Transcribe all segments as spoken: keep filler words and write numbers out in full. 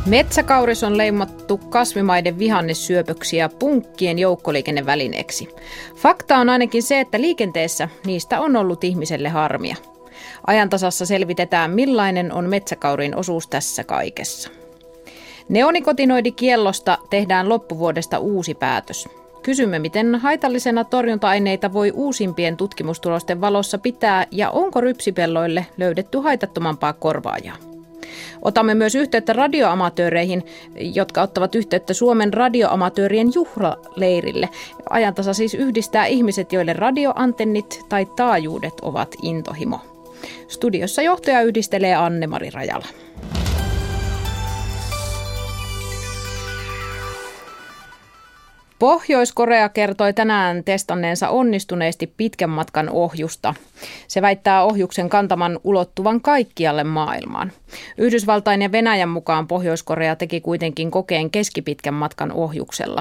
Metsäkauris on leimattu kasvimaiden vihannessyöpöksi ja punkkien joukkoliikennevälineeksi. Fakta on ainakin se, että liikenteessä niistä on ollut ihmiselle harmia. Ajantasassa selvitetään, millainen on metsäkaurin osuus tässä kaikessa. Neonikotinoidikiellosta tehdään loppuvuodesta uusi päätös. Kysymme, miten haitallisena torjunta-aineita voi uusimpien tutkimustulosten valossa pitää ja onko rypsipelloille löydetty haitattomampaa korvaajaa. Otamme myös yhteyttä radioamatööreihin, jotka ottavat yhteyttä Suomen radioamatöörien juhlaleirille. Ajantasa siis yhdistää ihmiset, joille radioantennit tai taajuudet ovat intohimo. Studiossa johtaja yhdistelee Anne-Mari Rajala. Pohjois-Korea kertoi tänään testanneensa onnistuneesti pitkän matkan ohjusta. Se väittää ohjuksen kantaman ulottuvan kaikkialle maailmaan. Yhdysvaltain ja Venäjän mukaan Pohjois-Korea teki kuitenkin kokeen keskipitkän matkan ohjuksella.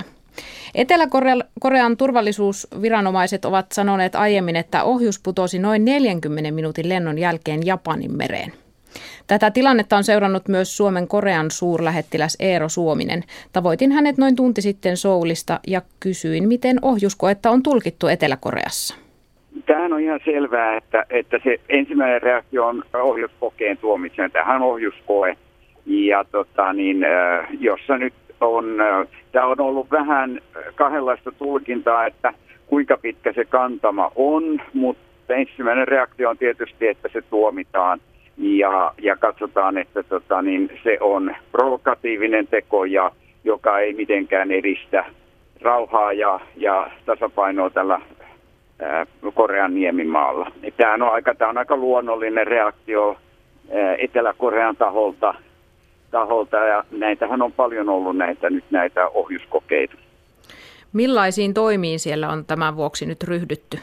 Etelä-Korean turvallisuusviranomaiset ovat sanoneet aiemmin, että ohjus putosi noin neljänkymmenen minuutin lennon jälkeen Japanin mereen. Tätä tilannetta on seurannut myös Suomen Korean suurlähettiläs Eero Suominen. Tavoitin hänet noin tunti sitten Soulista ja kysyin, miten ohjuskoetta on tulkittu Etelä-Koreassa. Tämähän on ihan selvää, että, että se ensimmäinen reaktio on ohjuskokeen tuomitsen. Tämähän on ohjuskoe, ja tota, niin, jossa nyt on, tämä on ollut vähän kahdenlaista tulkintaa, että kuinka pitkä se kantama on, mutta ensimmäinen reaktio on tietysti, että se tuomitaan. Ja, ja katsotaan, että tota, niin se on provokatiivinen teko, ja, joka ei mitenkään edistä rauhaa ja, ja tasapainoa tällä ää, Korean niemimaalla. Tämä on, aika, tämä on aika luonnollinen reaktio ää, Etelä-Korean taholta, taholta, ja näitähän on paljon ollut näitä, nyt näitä ohjuskokeita. Millaisiin toimiin siellä on tämän vuoksi nyt ryhdytty?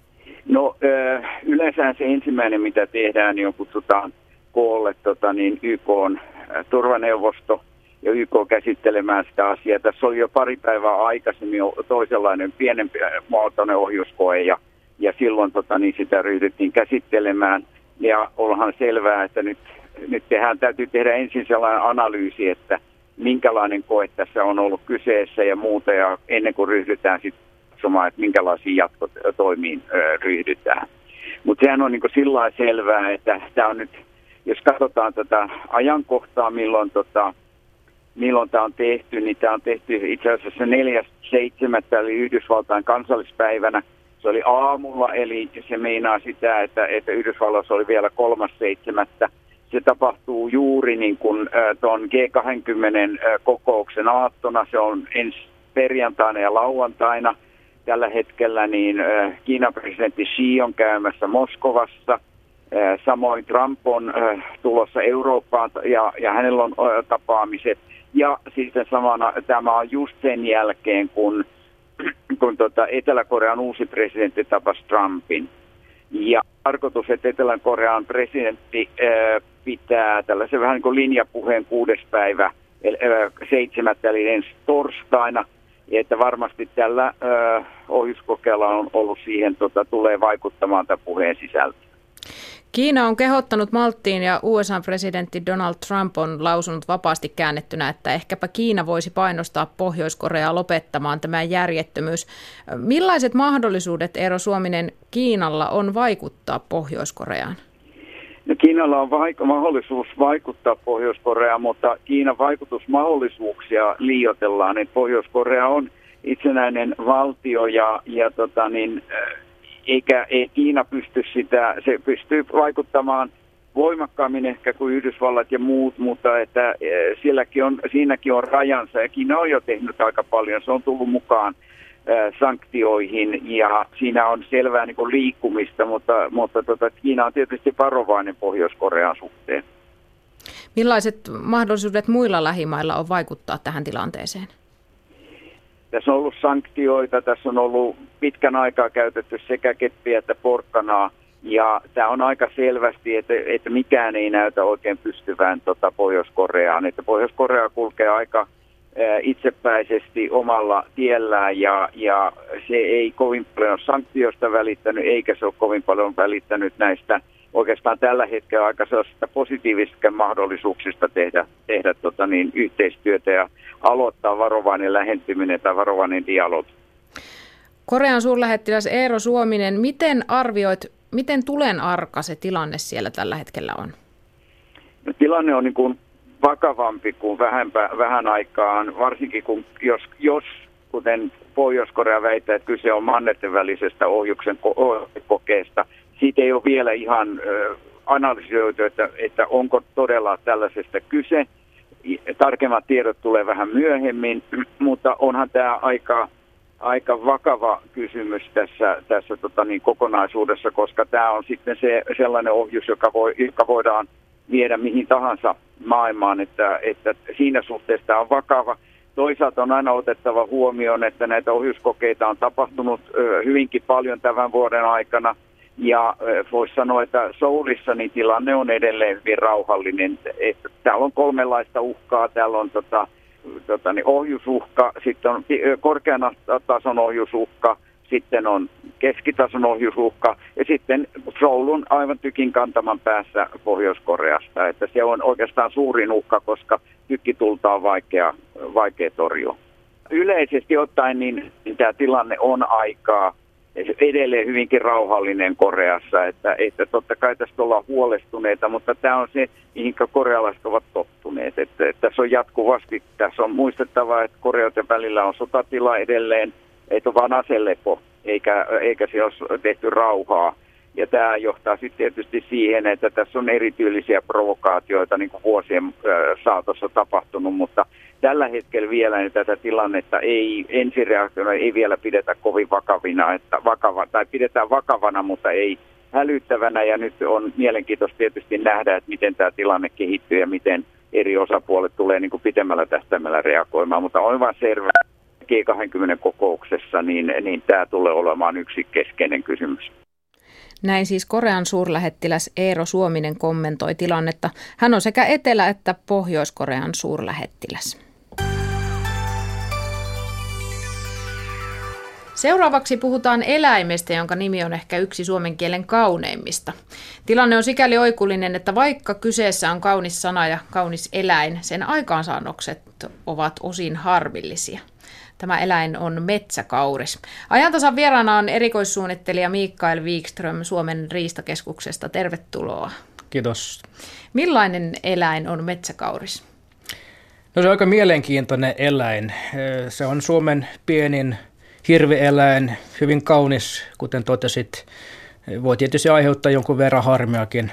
No yleensä se ensimmäinen, mitä tehdään, niin on kutsutaan koolle tota, niin Y K:n turvaneuvosto ja Y K käsittelemään sitä asiaa. Tässä oli jo pari päivää aikaisemmin toisenlainen pienempi muotoinen ohjuskoe ja, ja silloin tota, niin sitä ryhdyttiin käsittelemään. Ja onhan selvää, että nyt, nyt tehdään, täytyy tehdä ensin sellainen analyysi, että minkälainen koe tässä on ollut kyseessä ja muuta, ja ennen kuin ryhdytään sitten että minkälaisiin jatkotoimiin ö, ryhdytään. Mutta sehän on niinku sillä lailla selvää, että tämä on nyt, jos katsotaan tätä ajankohtaa, milloin tota, milloin tämä on tehty, niin tämä on tehty itse asiassa neljäs seitsemättä eli Yhdysvaltain kansallispäivänä. Se oli aamulla, eli se meinaa sitä, että, että Yhdysvalloissa oli vielä kolmas seitsemättä. Se tapahtuu juuri niin kuin tuon G kaksikymmentä kokouksen aattona, se on ensi perjantaina ja lauantaina. Tällä hetkellä niin Kiinan presidentti Xi on käymässä Moskovassa, samoin Trump on tulossa Eurooppaan ja, ja hänellä on tapaamiset. Ja sitten samana tämä on just sen jälkeen, kun, kun tota Etelä-Korean uusi presidentti tapasi Trumpin. Ja tarkoitus, että Etelä-Korean presidentti pitää tällaisen vähän niin kuin linjapuheen kuudes päivä seitsemättä eli ensi torstaina. Että varmasti tällä ö, ohjuskokeella on ollut siihen, tota, tulee vaikuttamaan tämän puheen sisältö. Kiina on kehottanut malttiin ja U S A-presidentti Donald Trump on lausunut vapaasti käännettynä, että ehkäpä Kiina voisi painostaa Pohjois-Koreaa lopettamaan tämä järjettömyys. Millaiset mahdollisuudet, Eero Suominen, Kiinalla on vaikuttaa Pohjois-Koreaan? No, Kiinalla on vaik- mahdollisuus vaikuttaa Pohjois-Koreaan, mutta Kiinan vaikutusmahdollisuuksia liioitellaan. Että Pohjois-Korea on itsenäinen valtio ja, ja tota niin, eikä ei Kiina pysty sitä, se pystyy vaikuttamaan voimakkaammin ehkä kuin Yhdysvallat ja muut, mutta että silläkin on, siinäkin on rajansa ja Kiina on jo tehnyt aika paljon. Se on tullut mukaan sanktioihin ja siinä on selvää niin kuin liikkumista, mutta, mutta tota, Kiina on tietysti varovainen Pohjois-Korean suhteen. Millaiset mahdollisuudet muilla lähimailla on vaikuttaa tähän tilanteeseen? Tässä on ollut sanktioita, tässä on ollut pitkän aikaa käytetty sekä keppiä että porkkanaa ja tämä on aika selvästi, että, että mikään ei näytä oikein pystyvään tota Pohjois-Koreaan, että Pohjois-Korea kulkee aika itsepäisesti omalla tiellään ja, ja se ei kovin paljon sanktioista välittänyt eikä se ole kovin paljon välittänyt näistä oikeastaan tällä hetkellä aika sellaisista positiivisista mahdollisuuksista tehdä, tehdä tota niin, yhteistyötä ja aloittaa varovainen lähentyminen tai varovainen dialogi. Korean suurlähettiläs Eero Suominen, miten arvioit, miten tulen arka se tilanne siellä tällä hetkellä on? No, tilanne on niin kuin vakavampi kuin vähän, vähän aikaan, varsinkin kun jos, jos kuten Pohjois-Korea väittää, että kyse on mannerten välisestä ohjuksen kokeesta. Siitä ei ole vielä ihan äh, analysoitu, että, että onko todella tällaisesta kyse. Tarkemmat tiedot tulee vähän myöhemmin, mutta onhan tämä aika, aika vakava kysymys tässä, tässä tota niin, kokonaisuudessa, koska tämä on sitten se sellainen ohjus, joka, voi, joka voidaan viedä mihin tahansa maailmaan, että, että siinä suhteessa tämä on vakava. Toisaalta on aina otettava huomioon, että näitä ohjuskokeita on tapahtunut ö, hyvinkin paljon tämän vuoden aikana. Ja voisi sanoa, että Soulissa niin tilanne on edelleen hyvin rauhallinen. Että täällä on kolmenlaista uhkaa. Täällä on tota, tota, niin ohjusuhka, sitten on korkean tason ohjusuhka, sitten on keskitason ohjusuhka ja sitten Seoulun aivan tykin kantaman päässä Pohjois-Koreasta. Että se on oikeastaan suurin uhka, koska tykkitulta on vaikea, vaikea torjua. Yleisesti ottaen niin, niin tämä tilanne on aikaa edelleen hyvinkin rauhallinen Koreassa, että, että totta kai tästä ollaan huolestuneita, mutta tämä on se, mihin korealaiset ovat tottuneet. Että, että tässä on jatkuvasti, tässä on muistettava, että Koreoiden välillä on sotatila edelleen, että on vain aselepo, eikä, eikä se ole tehty rauhaa. Ja tämä johtaa sitten tietysti siihen, että tässä on erityylisiä provokaatioita niin kuin vuosien saatossa tapahtunut, mutta tällä hetkellä vielä niin tätä tilannetta ei ensireaktiona ei vielä pidetä kovin vakavina, että vakava, tai pidetään vakavana, mutta ei hälyttävänä. Ja nyt on mielenkiintoista tietysti nähdä, että miten tämä tilanne kehittyy ja miten eri osapuolet tulee niin kuin pitemmällä tähtäimellä reagoimaan. Mutta on vain selvä G kaksikymmentä-kokouksessa, niin, niin tämä tulee olemaan yksi keskeinen kysymys. Näin siis Korean suurlähettiläs Eero Suominen kommentoi tilannetta. Hän on sekä Etelä- että Pohjois-Korean suurlähettiläs. Seuraavaksi puhutaan eläimestä, jonka nimi on ehkä yksi suomen kielen kauneimmista. Tilanne on sikäli oikullinen, että vaikka kyseessä on kaunis sana ja kaunis eläin, sen aikaansaannokset ovat osin harmillisia. Tämä eläin on metsäkauris. Ajantasan vieraana on erikoissuunnittelija Mikael Wikström Suomen riistakeskuksesta. Tervetuloa. Kiitos. Millainen eläin on metsäkauris? No se on aika mielenkiintoinen eläin. Se on Suomen pienin hirvieläin, hyvin kaunis, kuten totesit. Voi tietysti aiheuttaa jonkun verran harmiakin.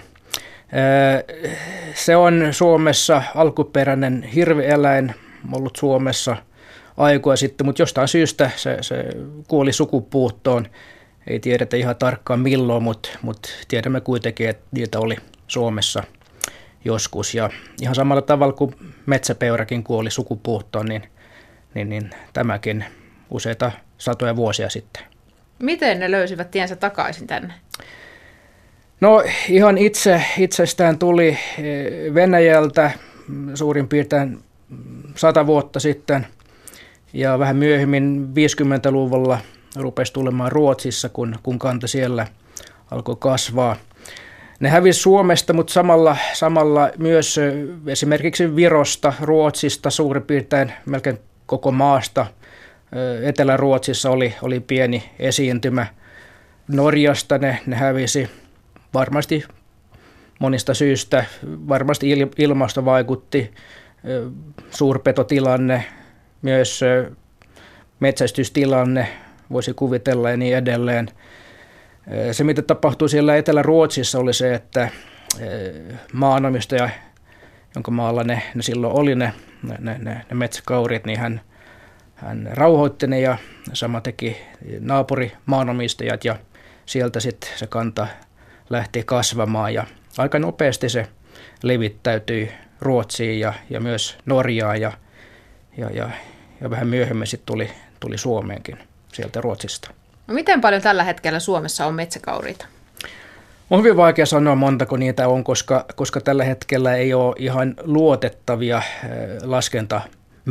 Se on Suomessa alkuperäinen hirvieläin, ollut Suomessa aikoja sitten, mutta jostain syystä se, se kuoli sukupuuttoon. Ei tiedetä ihan tarkkaan milloin, mutta, mutta tiedämme kuitenkin, että niitä oli Suomessa joskus. Ja ihan samalla tavalla kuin metsäpeurakin kuoli sukupuuttoon, niin, niin, niin tämäkin useita satoja vuosia sitten. Miten ne löysivät tiensä takaisin tänne? No ihan itse, itsestään tuli Venäjältä suurin piirtein sata vuotta sitten. Ja vähän myöhemmin viisikymmentäluvulla rupesi tulemaan Ruotsissa, kun, kun kanta siellä alkoi kasvaa. Ne hävisi Suomesta, mutta samalla, samalla myös esimerkiksi Virosta, Ruotsista, suurin piirtein melkein koko maasta. Etelä-Ruotsissa oli, oli pieni esiintymä. Norjasta ne, ne hävisi varmasti monista syistä. Varmasti ilmasto vaikutti, suurpetotilanne, myös metsästystilanne, voisi kuvitella ja niin edelleen. Se, mitä tapahtui siellä Etelä-Ruotsissa, oli se, että maanomistaja, jonka maalla ne, ne silloin oli ne, ne, ne, ne metsäkaurit, niin hän, hän rauhoitti ne ja sama teki naapurimaanomistajaat ja sieltä sitten se kanta lähti kasvamaan ja aika nopeasti se levittäytyi Ruotsiin ja, ja myös Norjaan ja, ja, ja, ja vähän myöhemmin sitten tuli, tuli Suomeenkin sieltä Ruotsista. No miten paljon tällä hetkellä Suomessa on metsäkauriita? On hyvin vaikea sanoa montako niitä on, koska, koska tällä hetkellä ei ole ihan luotettavia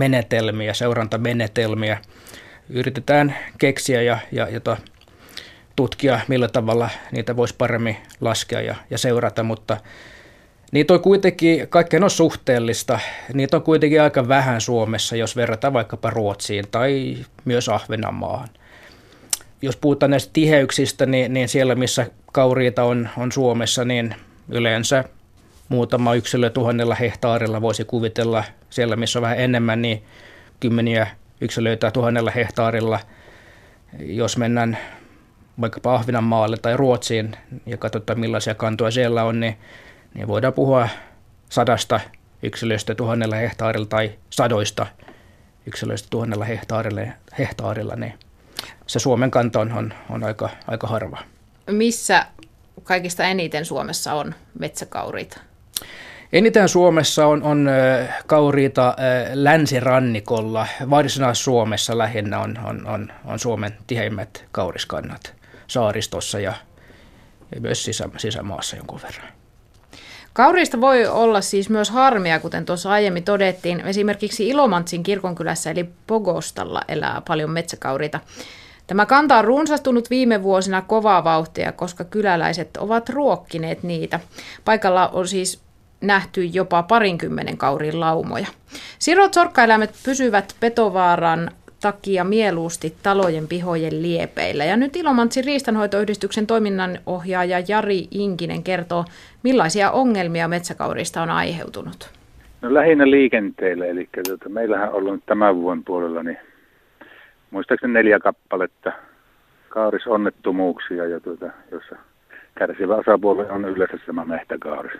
laskentamenetelmiä, seurantamenetelmiä. Yritetään keksiä ja, ja jota tutkia, millä tavalla niitä voisi paremmin laskea ja, ja seurata, mutta niitä on kuitenkin, kaikkeen on suhteellista, niitä on kuitenkin aika vähän Suomessa, jos verrataan vaikkapa Ruotsiin tai myös Ahvenanmaahan. Jos puhutaan näistä tiheyksistä, niin, niin siellä missä kauriita on, on Suomessa, niin yleensä muutama yksilö tuhannella hehtaarilla voisi kuvitella. Siellä missä on vähän enemmän, niin kymmeniä yksilöitä tuhannella hehtaarilla. Jos mennään vaikkapa Ahvenanmaalle tai Ruotsiin ja katsotaan millaisia kantoja siellä on, niin, niin voidaan puhua sadasta yksilöistä tuhannella hehtaarilla tai sadoista yksilöistä tuhannella hehtaarilla, hehtaarilla niin se Suomen kanta on, on, on aika, aika harva. Missä kaikista eniten Suomessa on metsäkauriita? Eniten Suomessa on, on kauriita länsirannikolla. Varsinais-Suomessa lähinnä on, on, on, on Suomen tiheimmät kauriskannat saaristossa ja, ja myös sisä, sisämaassa jonkun verran. Kauriista voi olla siis myös harmia, kuten tuossa aiemmin todettiin. Esimerkiksi Ilomantsin kirkonkylässä eli Pogostalla elää paljon metsäkauriita. Tämä kanta on runsastunut viime vuosina kovaa vauhtia, koska kyläläiset ovat ruokkineet niitä. Paikalla on siis nähty jopa parinkymmenen kaurin laumoja. Sirot sorkkaeläimet pysyvät petovaaran takia mieluusti talojen pihojen liepeillä. Ja nyt Ilomantsin riistanhoitoyhdistyksen toiminnanohjaaja Jari Inkinen kertoo, millaisia ongelmia metsäkaurista on aiheutunut. No lähinnä liikenteelle, eli tuota, meillähän on ollut tämän vuoden puolella niin muistaakseni neljä kappaletta kaurisonnettomuuksia, ja tuota, jossa kärsivä osapuoli on yleensä sama mehtäkauris.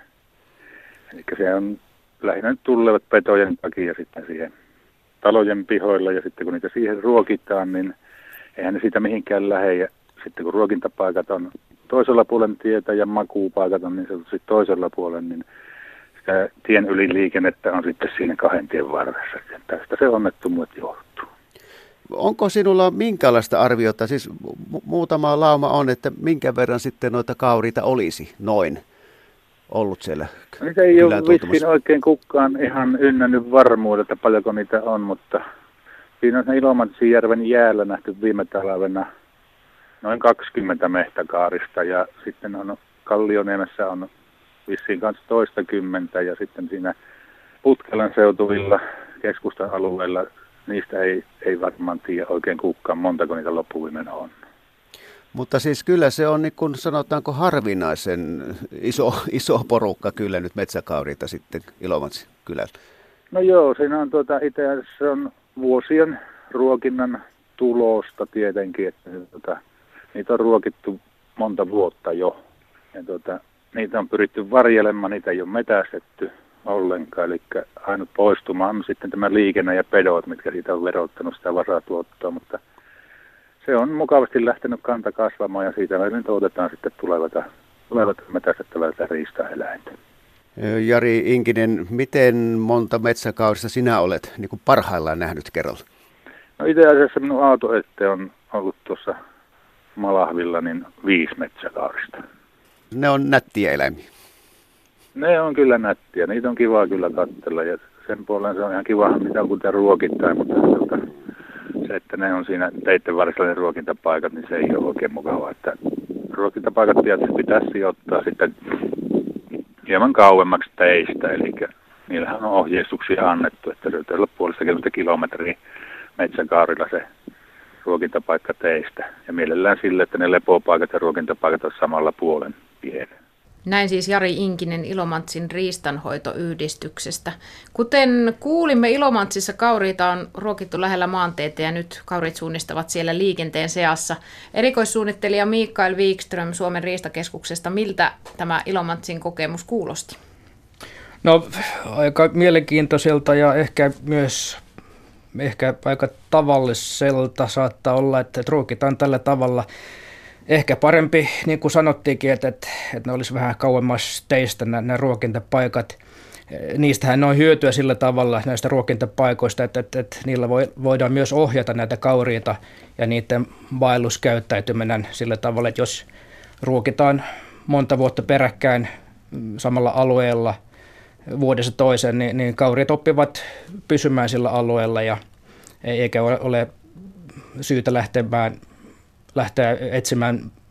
Eli se on lähinnä tulevat petojen takia sitten siihen talojen pihoilla, ja sitten kun niitä siihen ruokitaan, niin eihän ne siitä mihinkään lähde. Ja sitten kun ruokintapaikat on toisella puolen tietä ja makuupaikat on niin sanotusti toisella puolella, niin sitä tien yliliikennettä on sitten siinä kahden tien varressa. Ja tästä se onnettomuus johtuu. Onko sinulla minkälaista arviota, siis mu- muutama lauma on, että minkä verran sitten noita kauriita olisi noin ollut siellä? No, niitä ei ole vissiin oikein kukaan ihan ynnännyt varmuudelta, paljonko niitä on, mutta siinä on Ilomantsinjärven jäällä nähty viime talvena noin kaksikymmentä mehtäkaarista, ja sitten on Kallioniemessä on vissiin kanssa toistakymmentä, ja sitten siinä Putkelan seutuvilla keskustan alueella niistä ei, ei varmaan tiedä oikein kukaan, montako niitä loppuviimein on. Mutta siis kyllä se on, niin kuin sanotaanko, harvinaisen iso, iso porukka kyllä nyt metsäkauriita sitten Ilomantsin kylällä. No joo, siinä on tuota, itse asiassa on vuosien ruokinnan tulosta tietenkin, että tuota, niitä on ruokittu monta vuotta jo. Ja tuota, niitä on pyritty varjelemaan, niitä ei ole metästetty ollenkaan, eli ainut poistuma on sitten tämä liikenne ja pedot, mitkä siitä on verottanut sitä varatuottoa, mutta se on mukavasti lähtenyt kanta kasvamaan, ja siitä me nyt otetaan sitten tulevata, tulevata metästettävältä riistaeläintä. Jari Inkinen, miten monta metsäkaurista sinä olet niin kuin parhaillaan nähnyt kerralla? No itse asiassa minun autoette on ollut tuossa Malahvilla niin viisi metsäkaurista. Ne on nättiä eläimiä. Ne on kyllä nättiä, niitä on kiva kyllä katsella, ja sen puolen se on ihan kiva, mitä kuten ruokittain, mutta tuota, se, että ne on siinä teitten varsilla ne ruokintapaikat, niin se ei ole oikein mukavaa, että ruokintapaikat tietysti pitäisi sijoittaa sitten hieman kauemmaksi teistä, eli niillähän on ohjeistuksia annettu, että se on puolestakymmentä kilometriä metsäkaarilla se ruokintapaikka teistä, ja mielellään sille, että ne lepopaikat ja ruokintapaikat on samalla puolen pienen. Näin siis Jari Inkinen Ilomantsin riistanhoitoyhdistyksestä. Kuten kuulimme, Ilomantsissa kauriita on ruokittu lähellä maanteitä, ja nyt kaurit suunnistavat siellä liikenteen seassa. Erikoissuunnittelija Mikael Wikström Suomen riistakeskuksesta, miltä tämä Ilomantsin kokemus kuulosti? No aika mielenkiintoiselta ja ehkä myös ehkä aika tavalliselta saattaa olla, että ruokitaan tällä tavalla. Ehkä parempi, niin kuin sanottiinkin, että, että, että ne olisi vähän kauemmas teistä nämä, nämä ruokintapaikat. Niistähän on hyötyä sillä tavalla näistä ruokintapaikoista, että, että, että niillä voi, voidaan myös ohjata näitä kauriita ja niiden vaelluskäyttäytyminen sillä tavalla, että jos ruokitaan monta vuotta peräkkäin samalla alueella vuodessa toisen, niin, niin kauriit oppivat pysymään sillä alueella ja eikä ole, ole syytä lähtemään lähteä etsimään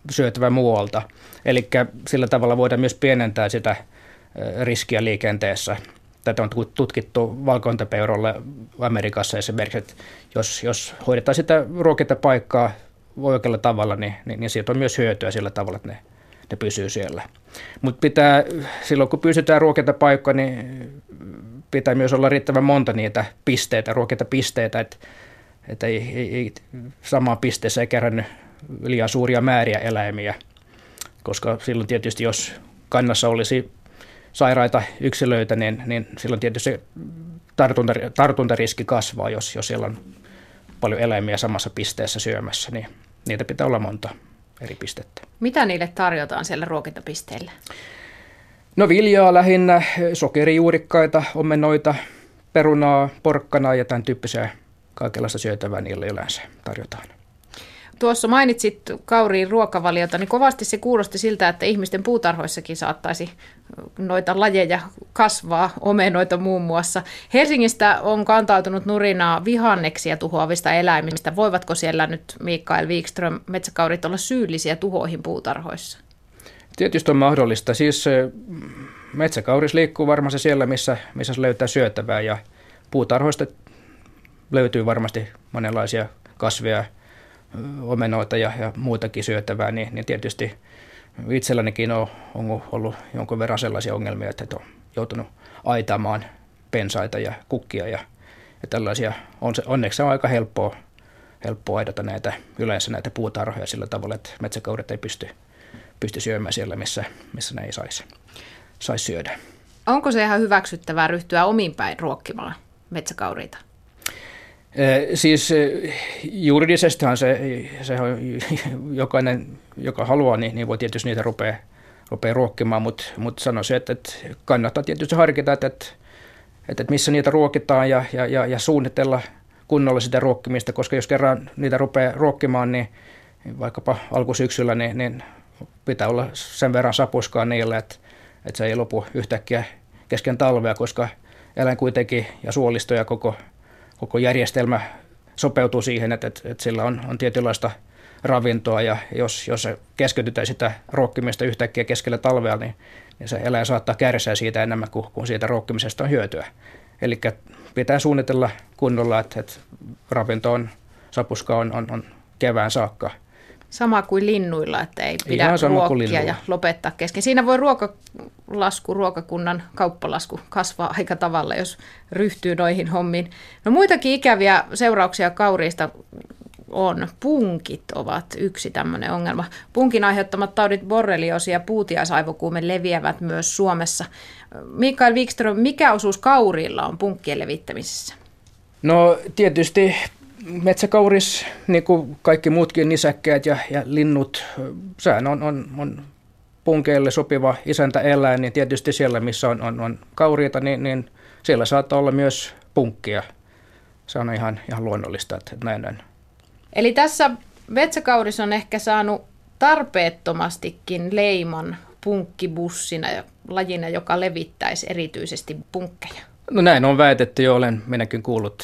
syötävä muualta. Eli sillä tavalla voidaan myös pienentää sitä riskiä liikenteessä. Tätä on tutkittu valkohäntäpeurolle Amerikassa esimerkiksi, että jos, jos hoidetaan sitä ruokintapaikkaa oikealla tavalla, niin, niin, niin siitä on myös hyötyä sillä tavalla, että ne, ne pysyy siellä. Mutta pitää, silloin kun pysytään ruokintapaikka, niin pitää myös olla riittävän monta niitä pisteitä, ruokintapisteitä, että, että ei, ei, ei samaan pisteessä ei kerännyt liian suuria määriä eläimiä, koska silloin tietysti jos kannassa olisi sairaita yksilöitä, niin, niin silloin tietysti se tartunta, tartuntariski kasvaa, jos, jos siellä on paljon eläimiä samassa pisteessä syömässä, niin niitä pitää olla monta eri pistettä. Mitä niille tarjotaan siellä ruokintapisteillä? No viljaa lähinnä, sokerijuurikkaita, omenoita, perunaa, porkkanaa ja tämän tyyppisiä kaikenlaista syötävää niille yleensä tarjotaan. Tuossa mainitsit kauriin ruokavaliota, niin kovasti se kuulosti siltä, että ihmisten puutarhoissakin saattaisi noita lajeja kasvaa, omenoita muun muassa. Helsingistä on kantautunut nurinaa vihanneksia tuhoavista eläimistä. Voivatko siellä nyt Mikael Wikström metsäkaurit olla syyllisiä tuhoihin puutarhoissa? Tietysti on mahdollista. Siis metsäkauris liikkuu varmasti siellä, missä, missä se löytää syötävää, ja puutarhoista löytyy varmasti monenlaisia kasveja, omenoita ja, ja muutakin syötävää, niin, niin tietysti itsellänikin on, on ollut jonkun verran sellaisia ongelmia, että on joutunut aitamaan pensaita ja kukkia ja, ja tällaisia. On se, onneksi on aika helppoa, helppoa aidata näitä, yleensä näitä puutarhoja sillä tavalla, että metsäkaurit ei pysty, pysty syömään siellä, missä, missä ne ei saisi, saisi syödä. Onko se ihan hyväksyttävää ryhtyä omin päin ruokkimaan metsäkauriita? Siis juridisestihan se, se on jokainen, joka haluaa, niin, niin voi tietysti niitä rupea, rupea ruokkimaan, mutta, mutta sanoisin, että, että kannattaa tietysti harkita, että, että, että missä niitä ruokitaan ja, ja, ja suunnitella kunnolla sitä ruokkimista, koska jos kerran niitä rupeaa ruokkimaan, niin vaikkapa alkusyksyllä, niin, niin pitää olla sen verran sapuskaa niillä, että, että se ei lopu yhtäkkiä kesken talvea, koska eläin kuitenkin ja suolisto ja koko Koko järjestelmä sopeutuu siihen, että, että, että sillä on, on tietynlaista ravintoa, ja jos, jos se keskitytään sitä ruokkimista yhtäkkiä keskellä talvea, niin, niin se eläin saattaa kärsiä siitä enemmän kuin, kuin siitä ruokkimisesta on hyötyä. Eli pitää suunnitella kunnolla, että, että ravinto on, sapuska on, on, on kevään saakka. Sama kuin linnuilla, että ei pidä ruokkia ja lopettaa kesken. Siinä voi ruokalasku, ruokakunnan kauppalasku kasvaa aika tavalla, jos ryhtyy noihin hommiin. No muitakin ikäviä seurauksia kauriista on. Punkit ovat yksi tämmöinen ongelma. Punkin aiheuttamat taudit borrelioosi ja puutiaisaivokuume leviävät myös Suomessa. Mikael Wikström, mikä osuus kauriilla on punkkien levittämisessä? No tietysti metsäkauris, niin kuin kaikki muutkin nisäkkäät ja, ja linnut, sehän on, on, on punkeille sopiva isäntäeläin, niin tietysti siellä, missä on, on, on kauriita, niin, niin siellä saattaa olla myös punkkia. Se on ihan, ihan luonnollista, että näin on. Eli tässä metsäkauris on ehkä saanut tarpeettomastikin leiman punkkibussina ja lajina, joka levittäisi erityisesti punkkeja. No näin on väitetty jo, olen minäkin kuullut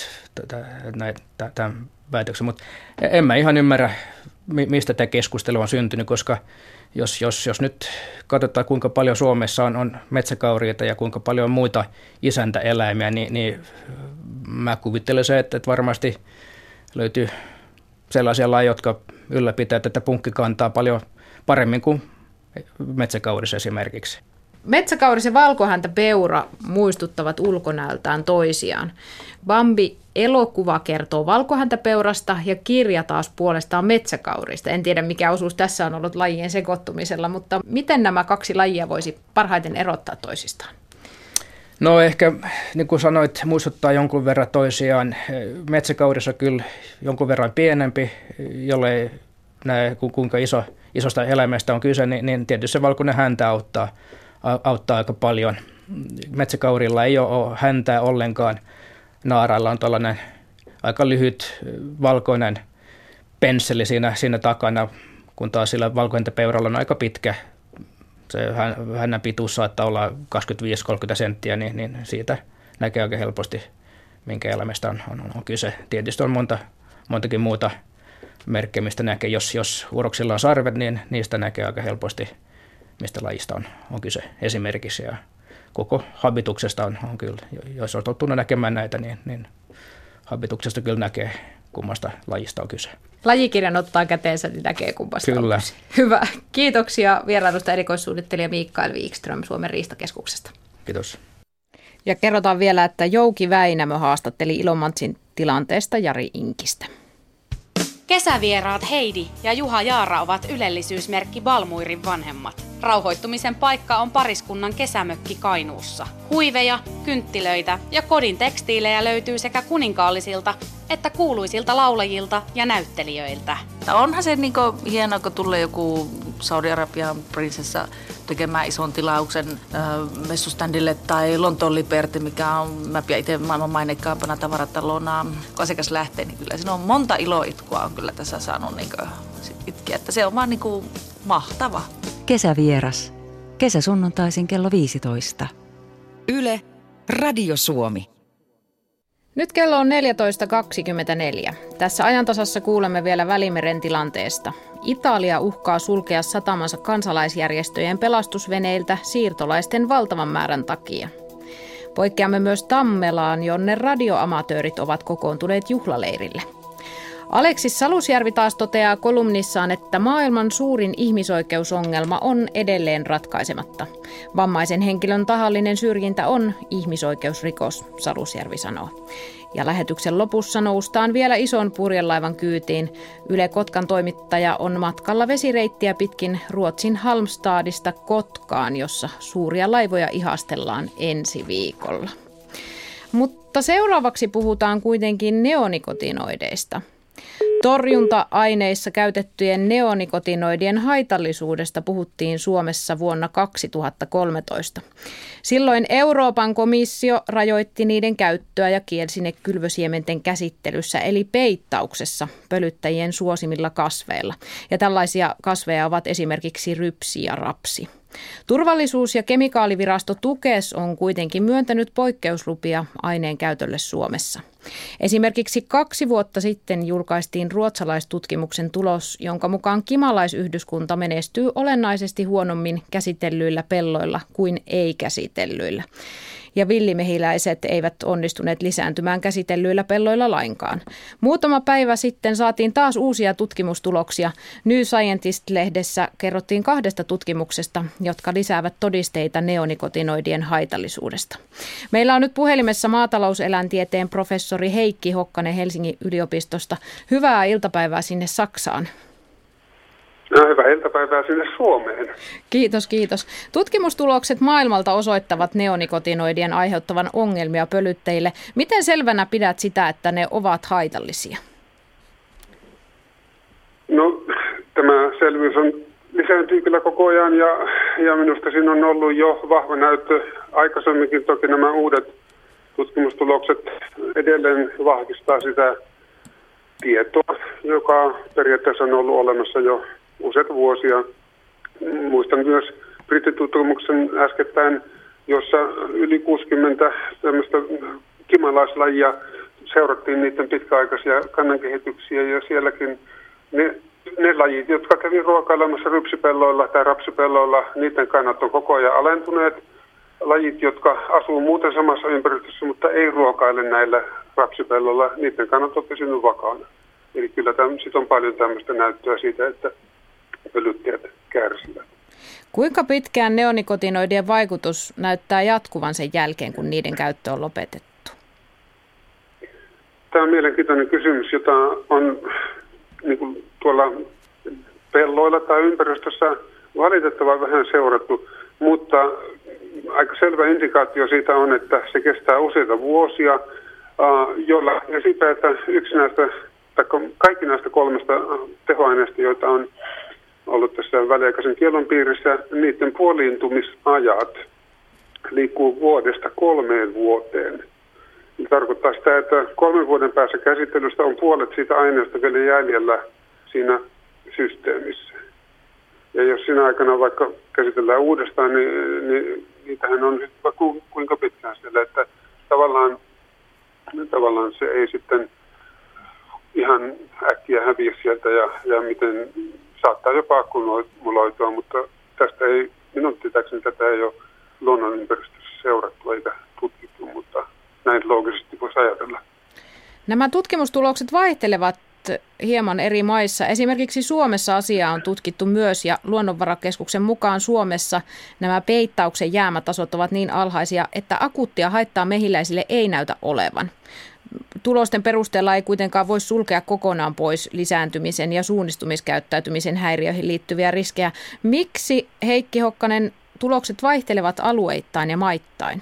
tämän väitöksen, mutta en mä ihan ymmärrä, mistä tämä keskustelu on syntynyt, koska jos, jos, jos nyt katsotaan, kuinka paljon Suomessa on, on metsäkauriita ja kuinka paljon on muita isäntäeläimiä, niin, niin mä kuvittelen se, että, että varmasti löytyy sellaisia lajeja, jotka ylläpitää tätä punkkikantaa paljon paremmin kuin metsäkauris esimerkiksi. Metsäkauris ja valkohäntäpeura muistuttavat ulkonäöltään toisiaan. Bambi-elokuva kertoo valkohäntäpeurasta ja kirja taas puolestaan metsäkaurista. En tiedä, mikä osuus tässä on ollut lajien sekoittumisella, mutta miten nämä kaksi lajia voisi parhaiten erottaa toisistaan? No ehkä, niin kuin sanoit, muistuttaa jonkun verran toisiaan. Metsäkaurissa kyllä jonkun verran pienempi, jollei näe kuinka iso, isosta eläimestä on kyse, niin, niin tietysti se valkoinen häntä auttaa. auttaa aika paljon. Metsäkaurilla ei ole häntää ollenkaan. Naarailla on tällainen aika lyhyt valkoinen pensseli siinä, siinä takana, kun taas sillä valkohäntäpeuralla on aika pitkä. Se hännän pituus saattaa olla kaksikymmentäviisi kolmekymmentä senttiä, niin, niin siitä näkee aika helposti, minkä eläimestä on, on, on kyse. Tietysti on monta, montakin muuta, merkkejä, mistä näkee. Jos, jos uroksilla on sarvet, niin niistä näkee aika helposti, mistä lajista on, on kyse esimerkiksi. Ja koko habituksesta on, on kyllä, jos on tottunut näkemään näitä, niin, niin habituksesta kyllä näkee, kummasta lajista on kyse. Lajikirjan ottaa käteensä, niin näkee kummasta Kyllä. on kyse. Hyvä. Kiitoksia vierailusta erikoissuunnittelija Mikael Wikström Suomen riistakeskuksesta. Kiitos. Ja kerrotaan vielä, että Jouki Väinämö haastatteli Ilomantsin tilanteesta Jari Inkistä. Kesävieraat Heidi ja Juha Jaara ovat ylellisyysmerkki Balmuirin vanhemmat. Rauhoittumisen paikka on pariskunnan kesämökki Kainuussa. Huiveja, kynttilöitä ja kodin tekstiilejä löytyy sekä kuninkaallisilta että kuuluisilta laulajilta ja näyttelijöiltä. Onhan se niinku hienoa, kun tulee joku Saudi-Arabian prinsessa tekemään ison tilauksen äh, messuständille tai Lontoon Liberty, mikä on, mä pidän itse maailman maineikkaampana tavaratalona, kun asiakas lähtee, niin kyllä siinä on monta iloitkua on kyllä tässä saanut niinku itkeä, että se on vaan niinku mahtava. Kesävieras. Kesäsunnuntaisin kello viisitoista. Yle, Radio Suomi. Nyt kello on neljätoista kaksikymmentäneljä. Tässä ajantasassa kuulemme vielä Välimeren tilanteesta. Italia uhkaa sulkea satamansa kansalaisjärjestöjen pelastusveneiltä siirtolaisten valtavan määrän takia. Poikkeamme myös Tammelaan, jonne radioamatöörit ovat kokoontuneet juhlaleirille. Aleksis Salusjärvi taas toteaa kolumnissaan, että maailman suurin ihmisoikeusongelma on edelleen ratkaisematta. Vammaisen henkilön tahallinen syrjintä on ihmisoikeusrikos, Salusjärvi sanoo. Ja lähetyksen lopussa noustaan vielä ison purjelaivan kyytiin. Yle Kotkan toimittaja on matkalla vesireittiä pitkin Ruotsin Halmstadista Kotkaan, jossa suuria laivoja ihastellaan ensi viikolla. Mutta seuraavaksi puhutaan kuitenkin neonikotinoideista. Torjunta-aineissa käytettyjen neonikotinoidien haitallisuudesta puhuttiin Suomessa vuonna kaksituhattakolmetoista. Silloin Euroopan komissio rajoitti niiden käyttöä ja kielsi ne kylvösiementen käsittelyssä eli peittauksessa pölyttäjien suosimilla kasveilla. Ja tällaisia kasveja ovat esimerkiksi rypsi ja rapsi. Turvallisuus- ja kemikaalivirasto Tukes on kuitenkin myöntänyt poikkeuslupia aineen käytölle Suomessa. Esimerkiksi kaksi vuotta sitten julkaistiin ruotsalaistutkimuksen tulos, jonka mukaan kimalaisyhdyskunta menestyy olennaisesti huonommin käsitellyillä pelloilla kuin ei-käsitellyillä. Ja villimehiläiset eivät onnistuneet lisääntymään käsitellyillä pelloilla lainkaan. Muutama päivä sitten saatiin taas uusia tutkimustuloksia. New Scientist-lehdessä kerrottiin kahdesta tutkimuksesta, jotka lisäävät todisteita neonikotinoidien haitallisuudesta. Meillä on nyt puhelimessa maatalouseläintieteen professori Heikki Hokkanen Helsingin yliopistosta. Hyvää iltapäivää sinne Saksaan. No, hyvää iltapäivää sinne Suomeen. Kiitos, kiitos. Tutkimustulokset maailmalta osoittavat neonikotinoidien aiheuttavan ongelmia pölyttäjille. Miten selvänä pidät sitä, että ne ovat haitallisia? No, tämä selvyys on lisääntyy kyllä koko ajan ja, ja minusta siinä on ollut jo vahva näyttö aikaisemminkin. Toki nämä uudet tutkimustulokset edelleen vahvistaa sitä tietoa, joka periaatteessa on ollut olemassa jo useita vuosia. Muistan myös brittitutkimuksen äskettäin, jossa yli kuusikymmentä tämmöistä kimalaislajia seurattiin niiden pitkäaikaisia kannankehityksiä ja sielläkin ne, ne lajit, jotka kävi ruokailemassa rypsipelloilla tai rapsipelloilla, niiden kannat on koko ajan alentuneet. Lajit, jotka asuu muuten samassa ympäristössä, mutta ei ruokaile näillä rapsipelloilla, niiden kannat on pysynyt vakaana. Eli kyllä siitä on paljon tämmöistä näyttöä siitä, että pölyttäjät kärsivät. Kuinka pitkään neonikotinoidien vaikutus näyttää jatkuvan sen jälkeen, kun niiden käyttö on lopetettu? Tämä on mielenkiintoinen kysymys, jota on niin kuin tuolla pelloilla tai ympäristössä valitettavan vähän seurattu, mutta aika selvä indikaatio siitä on, että se kestää useita vuosia, jolla esipäätä yksi näistä, tai kaikki näistä kolmesta tehoaineesta, joita on ollut tässä väliaikaisen kiellon piirissä, niiden puoliintumisajat liikkuu vuodesta kolmeen vuoteen. Se tarkoittaa sitä, että kolmen vuoden päässä käsittelystä on puolet siitä aineesta vielä jäljellä siinä systeemissä. Ja jos siinä aikana vaikka käsitellään uudestaan, niin, niin niitähän on ku, kuinka pitkään siellä, että tavallaan, tavallaan se ei sitten ihan äkkiä häviä sieltä ja, ja miten saattaa jopa akkumuloitua, mutta tästä ei, minun tietääkseni tätä ei ole luonnonympäristössä seurattu eikä tutkittu, mutta näin loogisesti voisi ajatella. Nämä tutkimustulokset vaihtelevat hieman eri maissa. Esimerkiksi Suomessa asiaa on tutkittu myös ja Luonnonvarakeskuksen mukaan Suomessa nämä peittauksen jäämätasot ovat niin alhaisia, että akuuttia haittaa mehiläisille ei näytä olevan. Tulosten perusteella ei kuitenkaan voi sulkea kokonaan pois lisääntymisen ja suunnistumiskäyttäytymisen häiriöihin liittyviä riskejä. Miksi, Heikki Hokkanen, tulokset vaihtelevat alueittain ja maittain?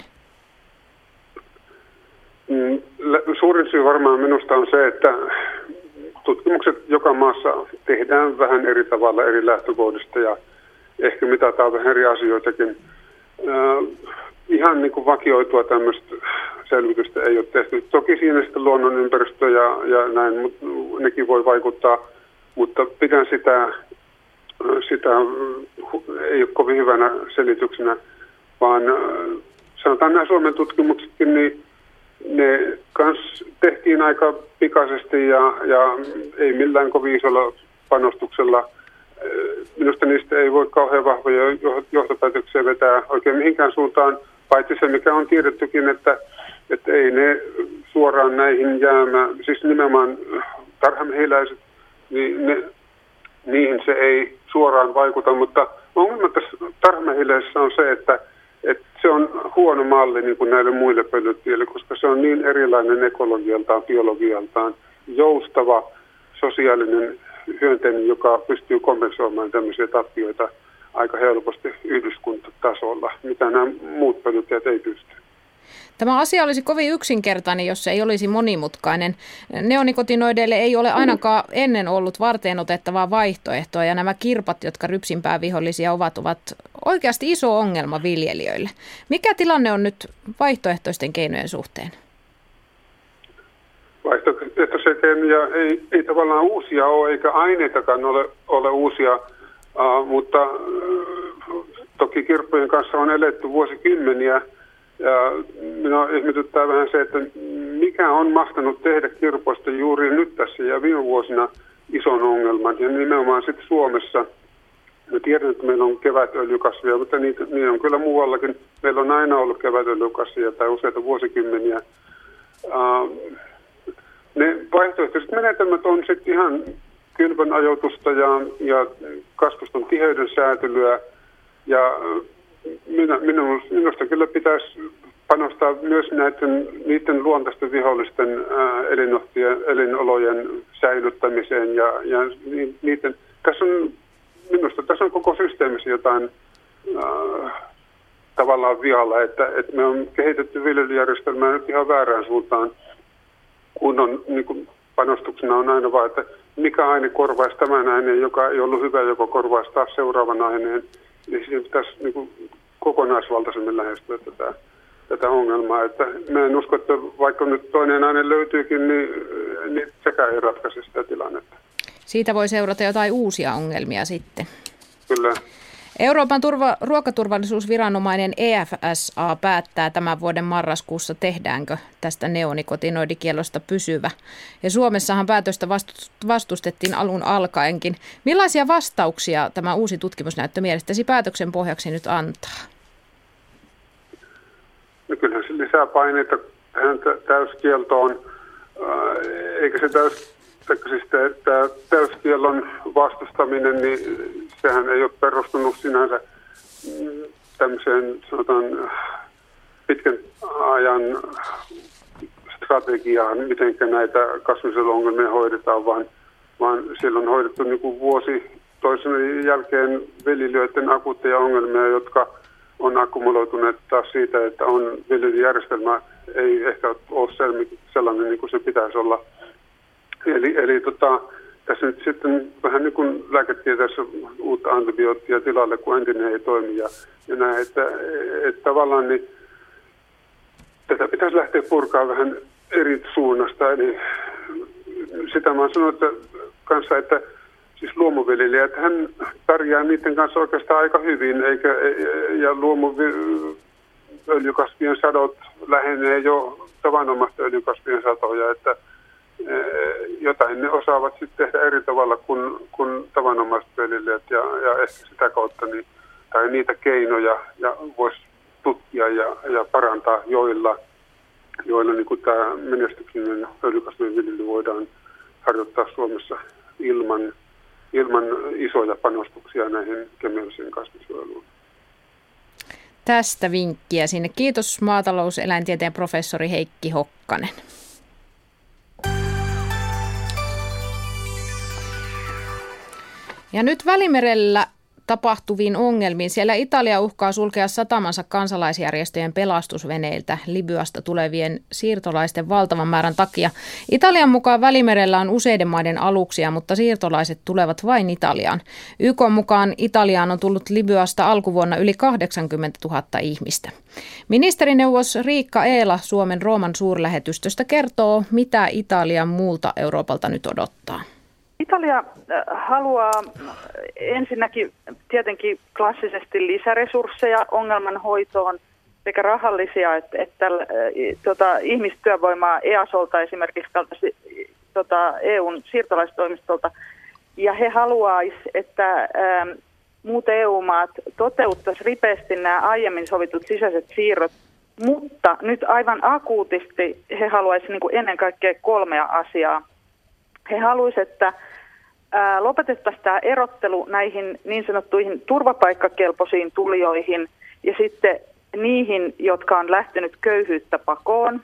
Suurin syy varmaan minusta on se, että tutkimukset joka maassa tehdään vähän eri tavalla eri lähtökohdista ja ehkä mitataan vähän eri asioitakin. Ihan niin kuin vakioitua tämmöistä selvitystä ei ole tehty. Toki siinä sitten luonnonympäristö ja, ja näin, mutta nekin voi vaikuttaa, mutta pidän sitä, sitä ei ole kovin hyvänä selityksenä, vaan sanotaan nämä Suomen tutkimuksetkin, niin ne kans tehtiin aika pikaisesti ja, ja ei millään kovin isolla panostuksella. Minusta niistä ei voi kauhean vahvoja johtopäätöksiä vetää oikein mihinkään suuntaan, paitsi se mikä on tiedettykin, että, että ei ne suoraan näihin jäämään, siis nimenomaan tarhamehiläiset, niin ne, niihin se ei suoraan vaikuta, mutta ongelma tässä tarhamehiläisessä on se, että, että se on huono malli niin kuin näille muille pölyttäjille, koska se on niin erilainen ekologialtaan, biologialtaan, joustava, sosiaalinen hyönteinen, joka pystyy kompensoimaan tämmöisiä tappioita aika helposti yhdyskuntatasolla, mitä nämä muut pölyttäjät ei pysty. Tämä asia olisi kovin yksinkertainen, jos se ei olisi monimutkainen. Neonikotinoideille ei ole ainakaan ennen ollut varteenotettavaa vaihtoehtoa, ja nämä kirpat, jotka rypsinpäävihollisia ovat, ovat oikeasti iso ongelma viljelijöille. Mikä tilanne on nyt vaihtoehtoisten keinojen suhteen? Vaihtoehtoisia keinoja ei, ei tavallaan uusia ole, eikä aineitakaan ole, ole uusia, uh, mutta uh, toki kirppujen kanssa on eletty vuosikymmeniä. Ja minua ihmetyttää vähän se, että mikä on mahtanut tehdä kirpoista juuri nyt tässä ja viime vuosina ison ongelman. Ja nimenomaan sitten Suomessa, me tiedän, että meillä on kevätöljykasvia, mutta niitä, niitä on kyllä muuallakin. Meillä on aina ollut kevätöljykasvia tai useita vuosikymmeniä. Uh, ne vaihtoehtoiset menetelmät on sitten ihan kylvön ajoitusta ja, ja kasvuston tiheyden säätelyä ja Minä, minun, minusta kyllä pitäisi panostaa myös näiden, niiden luontaisten vihollisten ää, elinolojen säilyttämiseen ja, ja niiden, tässä on, minusta tässä on koko systeemissä jotain ää, tavallaan vialla, että, että me on kehitetty viljelyjärjestelmää nyt ihan väärään suuntaan, kun on niin kuin panostuksena on aina vaan, että mikä aine korvaisi tämän aineen, joka ei ollut hyvä, joka korvaisi taas seuraavan aineen. Niin siinä pitäisi niin kuin kokonaisvaltaisemmin lähestyä tätä, tätä ongelmaa. Että mä en usko, että vaikka nyt toinen aine löytyykin, niin, niin sekään ei ratkaise sitä tilannetta. Siitä voi seurata jotain uusia ongelmia sitten. Kyllä. Euroopan turva, ruokaturvallisuusviranomainen E F S A päättää tämän vuoden marraskuussa, tehdäänkö tästä neonikotinoidikiellosta pysyvä. Ja Suomessahan päätöstä vastustettiin alun alkaenkin. Millaisia vastauksia tämä uusi tutkimusnäyttö mielestäsi päätöksen pohjaksi nyt antaa? No kyllähän se lisää paineita tähän täyskieltoon, eikä se täys... Siis tämä täyskiellon vastustaminen, niin sehän ei ole perustunut sinänsä tämmöiseen sanotaan pitkän ajan strategiaan, miten näitä kasvinsuojeluongelmia hoidetaan, vaan, vaan siellä on hoidettu niin kuin vuosi toisen jälkeen viljelijöiden akuutteja ongelmia, jotka on akkumuloituneet taas siitä, että on viljelyjärjestelmä ei ehkä ole sellainen niin kuin se pitäisi olla. Eli, eli tota, tässä nyt sitten vähän niin kuin lääketieteessä uutta antibioottia tilalle, kun entinen ei toimi. Ja, ja näin, että, että tavallaan niin, tätä pitäisi lähteä purkaa vähän eri suunnasta. Eli sitä mä oon sanonut että, kanssa, että siis luomuviljelijät, hän pärjää niiden kanssa oikeastaan aika hyvin, eikä, ja luomuöljykasvien sadot lähenee jo tavanomaista öljykasvien satoja, että jotain ne osaavat sitten tehdä eri tavalla kuin, kuin tavanomaiset pelilijät ja, ja ehkä sitä kautta niin, tai niitä keinoja ja voisi tutkia ja, ja parantaa, joilla, joilla niin kuin tämä menestyksinen öljykasvien viljely voidaan harjoittaa Suomessa ilman, ilman isoja panostuksia näihin kemialliseen kasvinsuojeluun. Tästä vinkkiä sinne. Kiitos maatalouseläintieteen professori Heikki Hokkanen. Ja nyt Välimerellä tapahtuviin ongelmiin. Siellä Italia uhkaa sulkea satamansa kansalaisjärjestöjen pelastusveneiltä Libyasta tulevien siirtolaisten valtavan määrän takia. Italian mukaan Välimerellä on useiden maiden aluksia, mutta siirtolaiset tulevat vain Italiaan. Y K:n mukaan Italiaan on tullut Libyasta alkuvuonna yli kahdeksankymmentätuhatta ihmistä. Ministerineuvos Riikka Eela Suomen Rooman suurlähetystöstä kertoo, mitä Italian muulta Euroopalta nyt odottaa. Italia haluaa ensinnäkin tietenkin klassisesti lisäresursseja ongelman hoitoon, sekä rahallisia että, että tota, ihmistyövoimaa E A Solta esimerkiksi tota, E U:n siirtolaistoimistolta. Ja he haluaisivat, että ää, muut E U-maat toteuttaisivat ripeästi nämä aiemmin sovitut sisäiset siirrot, mutta nyt aivan akuutisti he haluaisivat niin kuin ennen kaikkea kolmea asiaa. He haluaisivat, että ää, lopetettaisiin tämä erottelu näihin niin sanottuihin turvapaikkakelpoisiin tulijoihin ja sitten niihin, jotka on lähtenyt köyhyyttä pakoon.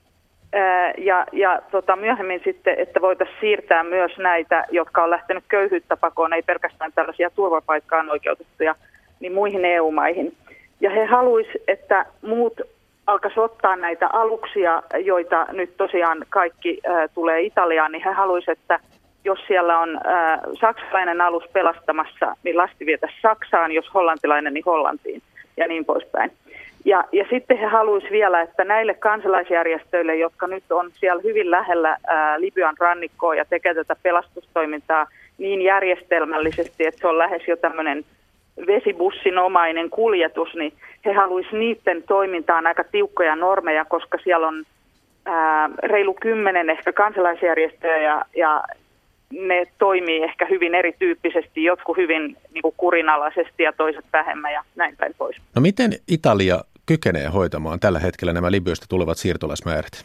Ää, ja ja tota, myöhemmin sitten, että voitaisiin siirtää myös näitä, jotka on lähtenyt köyhyyttä pakoon, ei pelkästään tällaisia turvapaikkaan oikeutettuja, niin muihin E U-maihin. Ja he haluaisivat, että muut alkaisi ottaa näitä aluksia, joita nyt tosiaan kaikki äh, tulee Italiaan, niin he haluaisivat, että jos siellä on äh, saksalainen alus pelastamassa, niin lasti vietäisiin Saksaan, jos hollantilainen, niin Hollantiin ja niin poispäin. Ja, ja sitten he haluaisivat vielä, että näille kansalaisjärjestöille, jotka nyt on siellä hyvin lähellä ää, Libyan rannikkoa ja tekee tätä pelastustoimintaa niin järjestelmällisesti, että se on lähes jo tämmöinen vesibussinomainen kuljetus, niin he haluaisivat niiden toimintaan aika tiukkoja normeja, koska siellä on ää, reilu kymmenen ehkä kansalaisjärjestöjä ja, ja ne toimii ehkä hyvin erityyppisesti, jotkut hyvin niin kuin kurinalaisesti ja toiset vähemmän ja näin päin pois. No miten Italia kykenee hoitamaan tällä hetkellä nämä Libyasta tulevat siirtolaismäärät?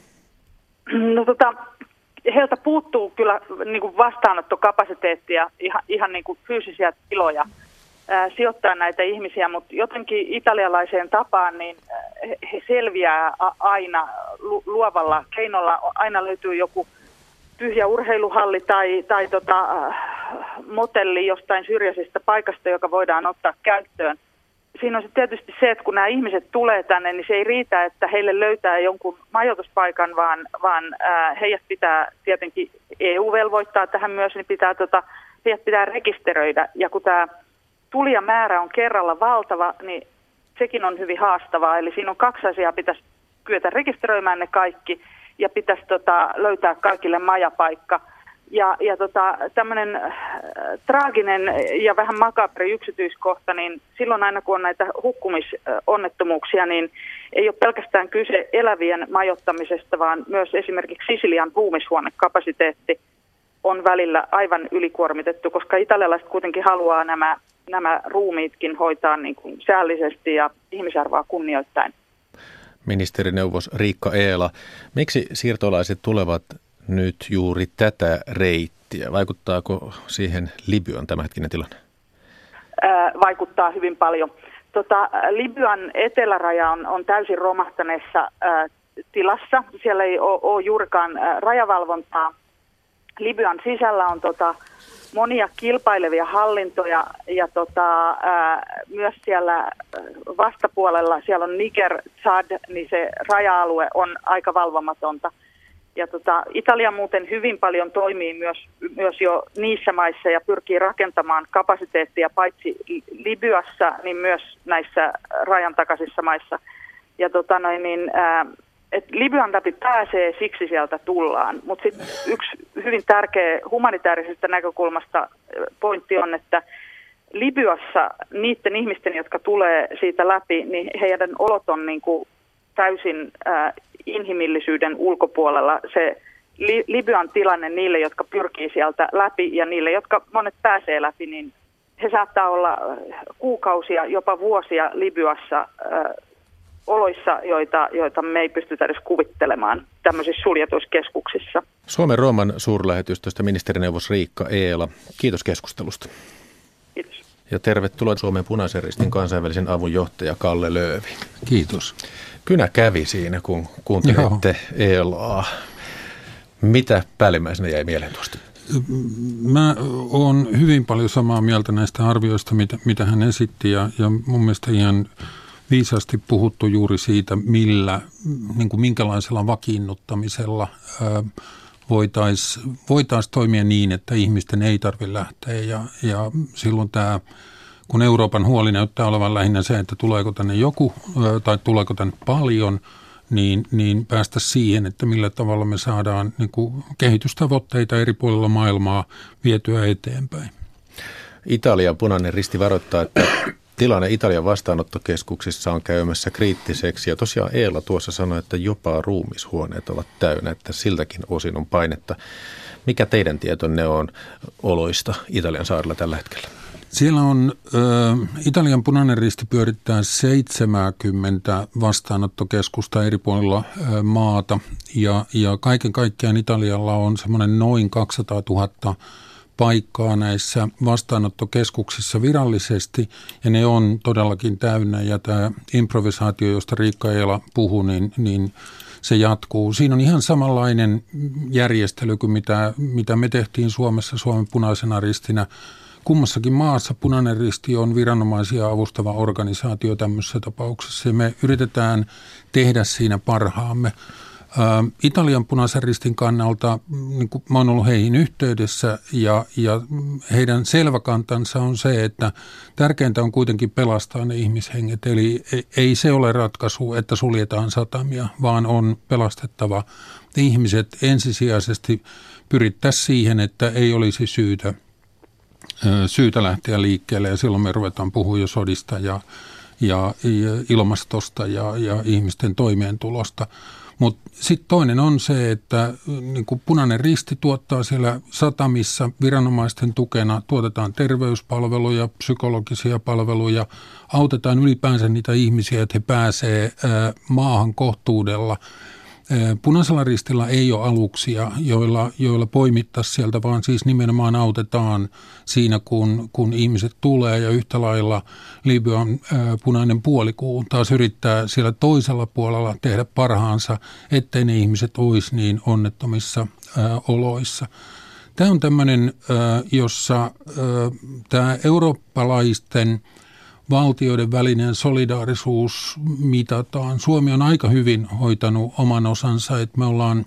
No tota, heiltä puuttuu kyllä niin kuin vastaanottokapasiteettia, ihan, ihan niin kuin fyysisiä tiloja ää, sijoittaa näitä ihmisiä, mutta jotenkin italialaiseen tapaan niin he selviää a, aina lu, luovalla keinolla, aina löytyy joku tyhjä urheiluhalli tai, tai tota, motelli jostain syrjäisestä paikasta, joka voidaan ottaa käyttöön. Siinä on tietysti se, että kun nämä ihmiset tulee tänne, niin se ei riitä, että heille löytää jonkun majoituspaikan, vaan, vaan ää, heidät pitää tietenkin, E U velvoittaa tähän myös, niin pitää, tota, heidät pitää rekisteröidä. Ja kun tämä tulijamäärä on kerralla valtava, niin sekin on hyvin haastavaa. Eli siinä on kaksi asiaa, pitäisi kyetä rekisteröimään ne kaikki ja pitäisi tota, löytää kaikille majapaikka. Ja, ja tota, tämmöinen äh, traaginen ja vähän makabri yksityiskohta, niin silloin aina kun on näitä hukkumisonnettomuuksia, niin ei ole pelkästään kyse elävien majoittamisesta, vaan myös esimerkiksi Sisilian ruumishuonekapasiteetti on välillä aivan ylikuormitettu, koska italialaiset kuitenkin haluaa nämä, nämä ruumiitkin hoitaa niin kuin säällisesti ja ihmisarvoa kunnioittain. Ministerineuvos Riikka Eela, miksi siirtolaiset tulevat nyt juuri tätä reittiä? Vaikuttaako siihen Libyan tämänhetkinen tilanne? Ää, vaikuttaa hyvin paljon. Tota, Libyan eteläraja on, on täysin romahtaneessa ää, tilassa. Siellä ei ole, ole juurikaan ää, rajavalvontaa. Libyan sisällä on tota, monia kilpailevia hallintoja ja tota, ää, myös siellä vastapuolella, siellä on Niger, Chad, niin se raja-alue on aika valvomatonta. Ja tota, Italia muuten hyvin paljon toimii myös, myös jo niissä maissa ja pyrkii rakentamaan kapasiteettia paitsi Libyassa, niin myös näissä rajan takaisissa maissa. Ja tota noin, niin, ää, et Libyan läpi pääsee, siksi sieltä tullaan. Mutta sitten yksi hyvin tärkeä humanitaarisesta näkökulmasta pointti on, että Libyassa niiden ihmisten, jotka tulee siitä läpi, niin heidän olot on niin kuin täysin äh, inhimillisyyden ulkopuolella. Se Li- Libyan tilanne niille, jotka pyrkii sieltä läpi ja niille, jotka monet pääsee läpi, niin he saattaa olla kuukausia, jopa vuosia Libyassa äh, oloissa, joita, joita me ei pystytä edes kuvittelemaan tämmöisissä suljetuissa keskuksissa. Suomen Rooman suurlähetystöstä ministerineuvos Riikka Eela. Kiitos keskustelusta. Kiitos. Ja tervetuloa Suomen Punaisen Ristin kansainvälisen avun johtaja Kalle Löövi. Kiitos. Kynä kävi siinä, kun kuuntelitte Eelaa. Mitä päällimmäisenä jäi mieleen tuosta? Mä oon hyvin paljon samaa mieltä näistä arvioista, mitä, mitä hän esitti, ja, ja mun mielestä ihan viisaasti puhuttu juuri siitä, millä, niin kuin minkälaisella vakiinnuttamisella voitaisiin voitais toimia niin, että ihmisten ei tarvitse lähteä. Ja, ja silloin tämä, kun Euroopan huoli näyttää olevan lähinnä se, että tuleeko tänne joku tai tuleeko tänne paljon, niin, niin päästä siihen, että millä tavalla me saadaan niin kuin kehitystavoitteita eri puolilla maailmaa vietyä eteenpäin. Italian Punainen Risti varoittaa, että tilanne Italian vastaanottokeskuksissa on käymässä kriittiseksi. Ja tosiaan Eela tuossa sanoi, että jopa ruumishuoneet ovat täynnä, että siltäkin osin on painetta. Mikä teidän tietonne on oloista Italian saarella tällä hetkellä? Siellä on, ö, Italian Punainen Risti pyörittää seitsemänkymmentä vastaanottokeskusta eri puolilla ö, maata, ja, ja kaiken kaikkiaan Italialla on semmoinen noin kaksisataatuhatta paikkaa näissä vastaanottokeskuksissa virallisesti, ja ne on todellakin täynnä, ja tämä improvisaatio, josta Riikka Eela puhui, niin, niin se jatkuu. Siinä on ihan samanlainen järjestely kuin mitä, mitä me tehtiin Suomessa Suomen Punaisena Ristinä. Kummassakin maassa Punainen Risti on viranomaisia avustava organisaatio tämmöisessä tapauksessa, ja me yritetään tehdä siinä parhaamme. Ä, Italian Punaisen Ristin kannalta, niin kuin mä oon ollut heihin yhteydessä, ja, ja heidän selväkantansa on se, että tärkeintä on kuitenkin pelastaa ne ihmishenget. Eli ei se ole ratkaisu, että suljetaan satamia, vaan on pelastettava ihmiset. Ensisijaisesti pyrittäisiin siihen, että ei olisi syytä syytä lähteä liikkeelle, ja silloin me ruvetaan puhua jo sodista ja, ja, ja ilmastosta ja, ja ihmisten toimeentulosta. Mutta sitten toinen on se, että niin kun Punainen Risti tuottaa siellä satamissa viranomaisten tukena, tuotetaan terveyspalveluja, psykologisia palveluja, autetaan ylipäänsä niitä ihmisiä, että he pääsevät maahan kohtuudella. Punaisella Ristillä ei ole aluksia, joilla, joilla poimittaisiin sieltä, vaan siis nimenomaan autetaan siinä, kun, kun ihmiset tulee, ja yhtä lailla Libyan ää, punainen puolikuu taas yrittää siellä toisella puolella tehdä parhaansa, ettei ne ihmiset olisi niin onnettomissa ää, oloissa. Tämä on tämmöinen, ää, jossa ää, tämä eurooppalaisten valtioiden välinen solidaarisuus mitataan. Suomi on aika hyvin hoitanut oman osansa, että me ollaan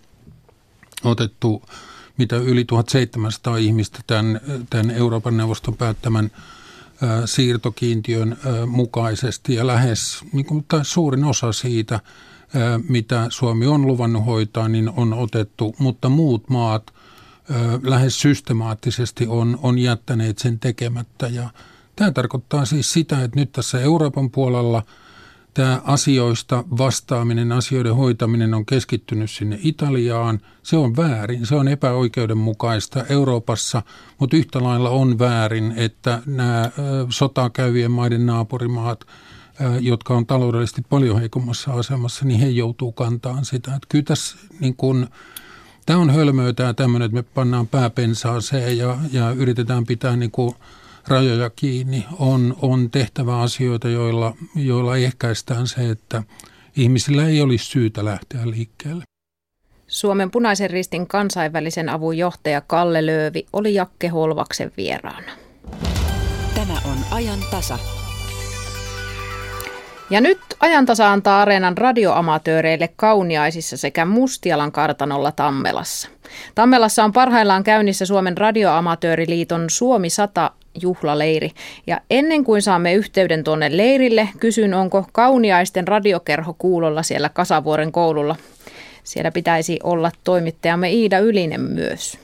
otettu mitä yli tuhatseitsemänsataa ihmistä tämän, tämän Euroopan neuvoston päättämän ä, siirtokiintiön ä, mukaisesti, ja lähes niin kuin, tai suurin osa siitä, ä, mitä Suomi on luvannut hoitaa, niin on otettu, mutta muut maat ä, lähes systemaattisesti on, on jättäneet sen tekemättä, ja tämä tarkoittaa siis sitä, että nyt tässä Euroopan puolella tämä asioista vastaaminen, asioiden hoitaminen on keskittynyt sinne Italiaan. Se on väärin, se on epäoikeudenmukaista Euroopassa, mutta yhtä lailla on väärin, että nämä sotaa käyvien maiden naapurimaat, jotka on taloudellisesti paljon heikommassa asemassa, niin he joutuu kantamaan sitä. Että kyllä tässä niin kun, tämä on hölmöä tämä tämmöinen, että me pannaan pää pensaaseen ja, ja yritetään pitää niin kuin rajoja kiinni. On, on tehtävä asioita, joilla, joilla ehkäistään se, että ihmisillä ei olisi syytä lähteä liikkeelle. Suomen Punaisen Ristin kansainvälisen avun johtaja Kalle Löövi oli Jakke Holvaksen vieraana. Tämä on ajan tasa. Ja nyt ajantasa antaa Areenan radioamatööreille Kauniaisissa sekä Mustialan kartanolla Tammelassa. Tammelassa on parhaillaan käynnissä Suomen radioamatööriliiton Suomi sata juhlaleiri. Ja ennen kuin saamme yhteyden tuonne leirille, kysyn, onko Kauniaisten radiokerho kuulolla siellä Kasavuoren koululla. Siellä pitäisi olla toimittajamme Iida Ylinen myös.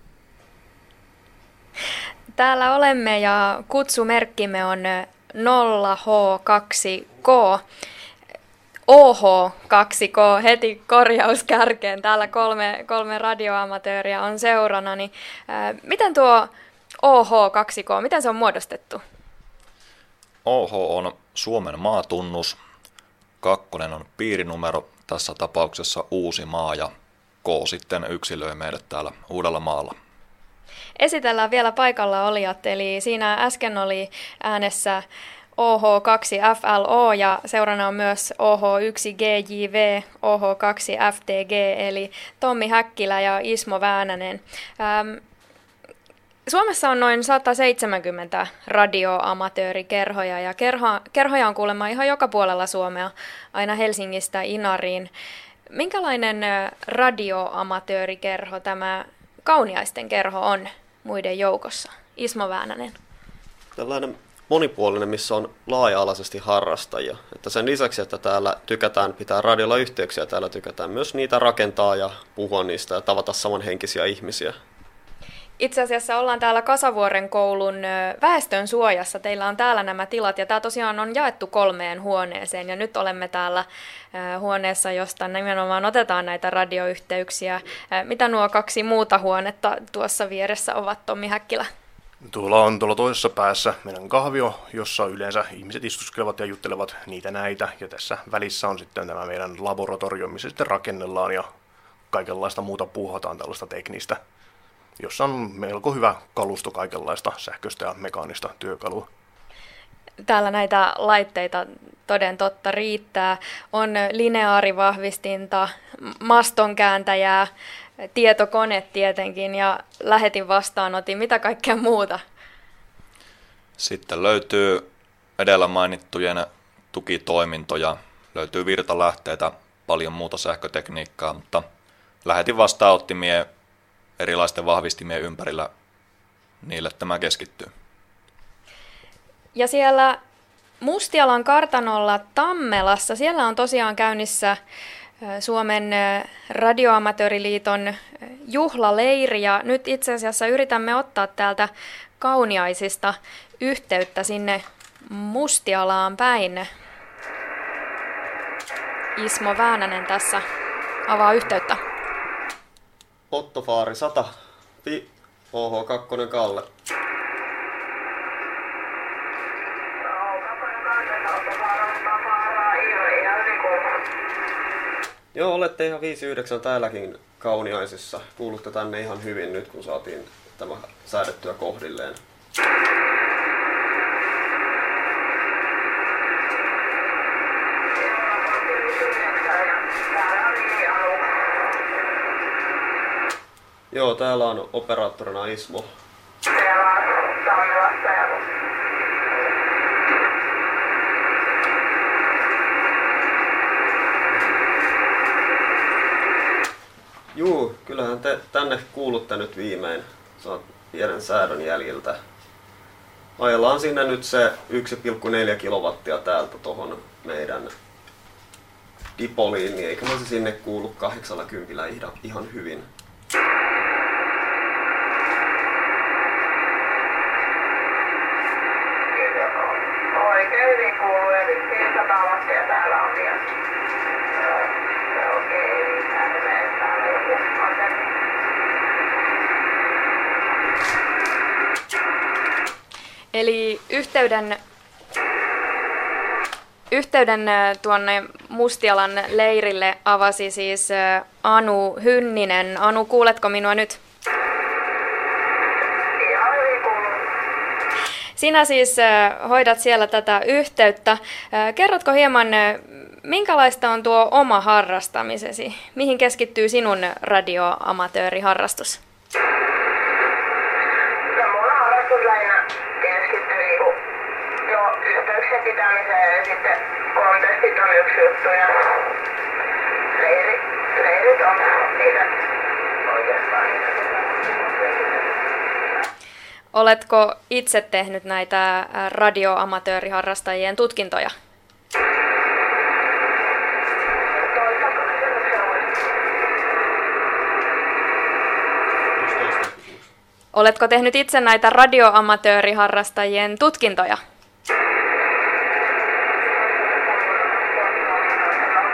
Täällä olemme ja kutsumerkkimme on nolla H kaksi K. O H kaksi K, heti korjauskärkeen. Täällä kolme, kolme radioamatööriä on seurana. Niin, ää, miten tuo O H kaksi K, miten se on muodostettu? O H on Suomen maatunnus, kakkonen on piirinumero, tässä tapauksessa Uusimaa, ja K sitten yksilöi meidät täällä Uudellamaalla. Esitellään vielä paikalla olijat, eli siinä äsken oli äänessä O H kaksi F L O ja seurana on myös O H yksi G J V, O H kaksi F T G, eli Tommi Häkkilä ja Ismo Väänänen. Ähm, Suomessa on noin sata seitsemänkymmentä radioamatöörikerhoja ja kerho, kerhoja on kuulemma ihan joka puolella Suomea, aina Helsingistä Inariin. Minkälainen radioamatöörikerho tämä Kauniaisten kerho on muiden joukossa? Ismo Väänänen. Tällainen monipuolinen, missä on laaja-alaisesti harrastajia. Että sen lisäksi, että täällä tykätään pitää radiolla yhteyksiä, täällä tykätään myös niitä rakentaa ja puhua niistä ja tavata samanhenkisiä ihmisiä. Itse asiassa ollaan täällä Kasavuoren koulun väestön suojassa. Teillä on täällä nämä tilat ja tämä tosiaan on jaettu kolmeen huoneeseen ja nyt olemme täällä huoneessa, josta nimenomaan otetaan näitä radioyhteyksiä. Mitä nuo kaksi muuta huonetta tuossa vieressä ovat, Tommi Häkkilä? Tuolla on tuolla toisessa päässä meidän kahvio, jossa yleensä ihmiset istuskelevat ja juttelevat niitä näitä. Ja tässä välissä on sitten tämä meidän laboratorio, missä sitten rakennellaan ja kaikenlaista muuta puuhataan tällaista teknistä, jossa on melko hyvä kalusto kaikenlaista sähköistä ja mekaanista työkalua. Täällä näitä laitteita toden totta riittää. On lineaarivahvistinta, mastonkääntäjää, tietokone tietenkin ja lähetin vastaanotin. Mitä kaikkea muuta? Sitten löytyy edellä mainittujen tukitoimintoja, löytyy virtalähteitä, paljon muuta sähkötekniikkaa, mutta lähetin vastaanottimien erilaisten vahvistimien ympärillä, niille tämä keskittyy. Ja siellä Mustialan kartanolla Tammelassa, siellä on tosiaan käynnissä Suomen radioamatööriliiton juhlaleiri ja nyt itse asiassa yritämme ottaa täältä Kauniaisista yhteyttä sinne Mustialaan päin. Ismo Väänänen tässä avaa yhteyttä. Otto Faari sata, O H kaksi Kalle. Joo, olette ihan viisi yhdeksän täälläkin Kauniaisissa. Kuulutte tänne ihan hyvin nyt, kun saatiin tämä säädettyä kohdilleen. Joo, täällä on operaattorina Ismo. Juu, kyllähän te tänne kuulutte nyt viimein. Saat pienen säädön jäljiltä. Ajellaan sinne nyt se yksi pilkku neljä kilowattia täältä tohon meidän dipoliin, niin eikä se sinne kuulu kahdeksankymmentä ihan hyvin. Oikein hyvin kuuluu, eli viisisataa wattia täällä on vielä. Okei, täällä joku antenni. Eli yhteyden, yhteyden tuonne Mustialan leirille avasi siis Anu Hynninen. Anu, kuuletko minua nyt? Sinä siis hoidat siellä tätä yhteyttä. Kerrotko hieman, minkälaista on tuo oma harrastamisesi? Mihin keskittyy sinun radioamatööriharrastus? No mun harrastus lähinnä keskittyy niinku, no, yhteyksien pitämiseen ja sitten kontestit on yksi juttu ja leiri, leirit on niitä oikeastaan niitä. Oletko itse tehnyt näitä radioamatööriharrastajien tutkintoja? Oletko tehnyt itse näitä radioamatööriharrastajien tutkintoja?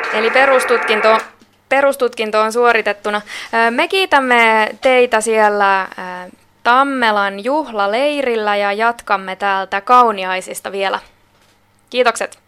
Eli perustutkinto, perustutkinto on suoritettuna. Me kiitämme teitä siellä Tammelan juhlaleirillä ja jatkamme täältä Kauniaisista vielä. Kiitokset.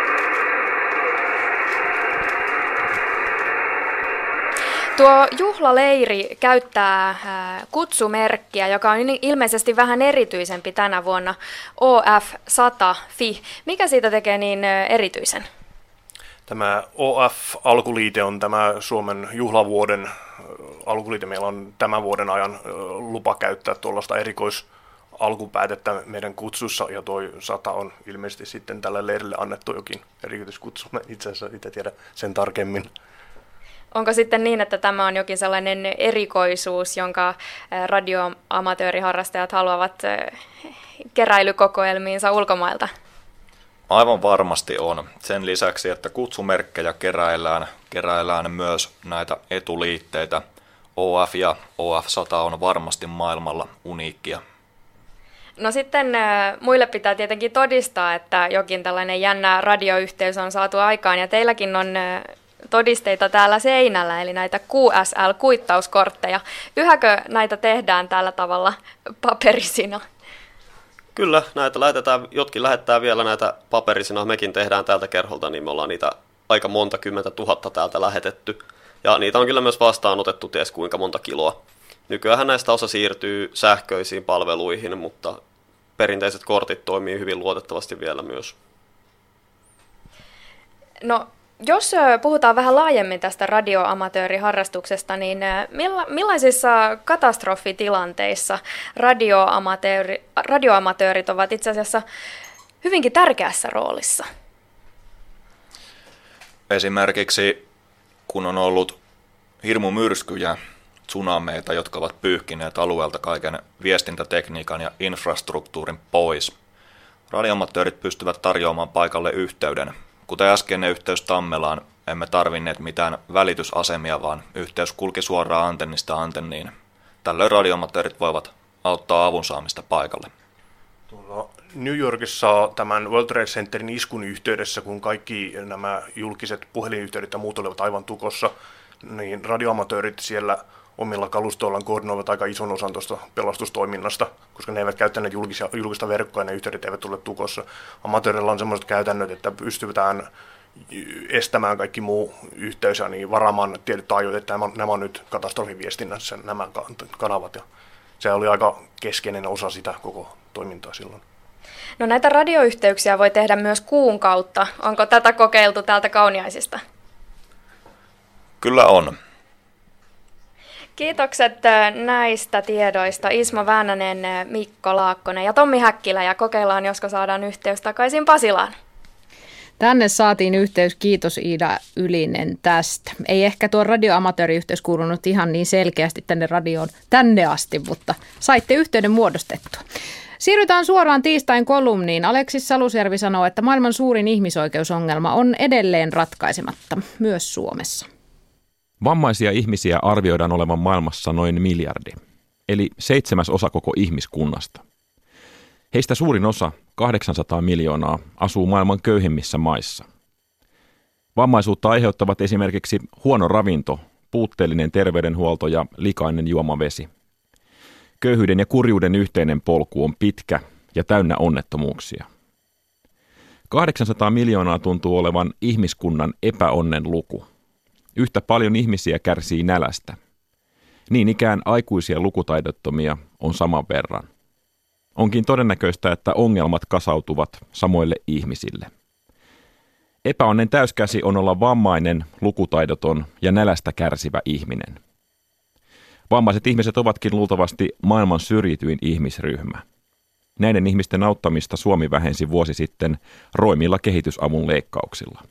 Tuo juhlaleiri käyttää kutsumerkkiä, joka on ilmeisesti vähän erityisempi tänä vuonna, O F sata F I. Mikä siitä tekee niin erityisen? Tämä O F-alkuliite on tämä Suomen juhlavuoden alkuliite. Meillä on tämän vuoden ajan lupa käyttää tuollaista erikoisalkupäätettä meidän kutsussa, ja tuo sata on ilmeisesti sitten tällä leirille annettu jokin erityiskutsu. Itse asiassa itse tiedä sen tarkemmin. Onko sitten niin, että tämä on jokin sellainen erikoisuus, jonka radioamatööriharrastajat haluavat keräilykokoelmiinsa ulkomailta? Aivan varmasti on. Sen lisäksi, että kutsumerkkejä keräillään, keräillään myös näitä etuliitteitä. O F ja O F sata on varmasti maailmalla uniikkia. No sitten muille pitää tietenkin todistaa, että jokin tällainen jännä radioyhteys on saatu aikaan, ja teilläkin on todisteita täällä seinällä, eli näitä Q S L-kuittauskortteja. Yhäkö näitä tehdään tällä tavalla paperisina? Kyllä, näitä lähetetään, jotkin lähettää vielä näitä paperisina, mekin tehdään täältä kerholta, niin me ollaan niitä aika monta kymmentä tuhatta täältä lähetetty. Ja niitä on kyllä myös vastaanotettu ties kuinka monta kiloa. Nykyään näistä osa siirtyy sähköisiin palveluihin, mutta perinteiset kortit toimii hyvin luotettavasti vielä myös. No, jos puhutaan vähän laajemmin tästä radioamatööriharrastuksesta, niin milla, millaisissa katastrofitilanteissa radioamatööri, radioamatöörit ovat itse asiassa hyvinkin tärkeässä roolissa? Esimerkiksi kun on ollut hirmumyrskyjä, tsunameita, jotka ovat pyyhkineet alueelta kaiken viestintätekniikan ja infrastruktuurin pois. Radioamatöörit pystyvät tarjoamaan paikalle yhteyden. Kuten äskeinen yhteys Tammelaan, emme tarvinneet mitään välitysasemia, vaan yhteys kulki suoraan antennista antenniin. Tällöin radioamatöörit voivat auttaa avun saamista paikalle. Tuolla New Yorkissa tämän World Trade Centerin iskun yhteydessä, kun kaikki nämä julkiset puhelinyhteydet ja muut olivat aivan tukossa, niin radioamatöörit siellä omilla kalustoillaan koordinoivat aika ison osan tuosta pelastustoiminnasta, koska ne eivät käyttäneet julkisia, julkista verkkoa ja ne yhteydet eivät tule tukossa. Amatöörillä on sellaiset käytännöt, että pystytään estämään kaikki muu yhteys ja niin varaamaan tietyt taajuudet, että nämä, nämä on nyt katastrofiviestinnässä nämä kanavat. Ja se oli aika keskeinen osa sitä koko toimintaa silloin. No näitä radioyhteyksiä voi tehdä myös kuun kautta. Onko tätä kokeiltu täältä Kauniaisista? Kyllä on. Kiitokset näistä tiedoista Ismo Väänänen, Mikko Laakkonen ja Tommi Häkkilä, ja kokeillaan, josko saadaan yhteys takaisin Pasilaan. Tänne saatiin yhteys, kiitos Iida Ylinen tästä. Ei ehkä tuo radioamatööriyhteys kuulunut ihan niin selkeästi tänne radioon tänne asti, mutta saitte yhteyden muodostettua. Siirrytään suoraan tiistain kolumniin. Aleksis Salusjärvi sanoo, että maailman suurin ihmisoikeusongelma on edelleen ratkaisematta, myös Suomessa. Vammaisia ihmisiä arvioidaan olevan maailmassa noin miljardi, eli seitsemäs osa koko ihmiskunnasta. Heistä suurin osa, kahdeksansataa miljoonaa, asuu maailman köyhimmissä maissa. Vammaisuutta aiheuttavat esimerkiksi huono ravinto, puutteellinen terveydenhuolto ja likainen juomavesi. Köyhyyden ja kurjuuden yhteinen polku on pitkä ja täynnä onnettomuuksia. kahdeksansataa miljoonaa tuntuu olevan ihmiskunnan epäonnen luku. Yhtä paljon ihmisiä kärsii nälästä. Niin ikään aikuisia lukutaidottomia on saman verran. Onkin todennäköistä, että ongelmat kasautuvat samoille ihmisille. Epäonnen täyskäsi on olla vammainen, lukutaidoton ja nälästä kärsivä ihminen. Vammaiset ihmiset ovatkin luultavasti maailman syrjityin ihmisryhmä. Näiden ihmisten auttamista Suomi vähensi vuosi sitten roimilla kehitysavun leikkauksilla.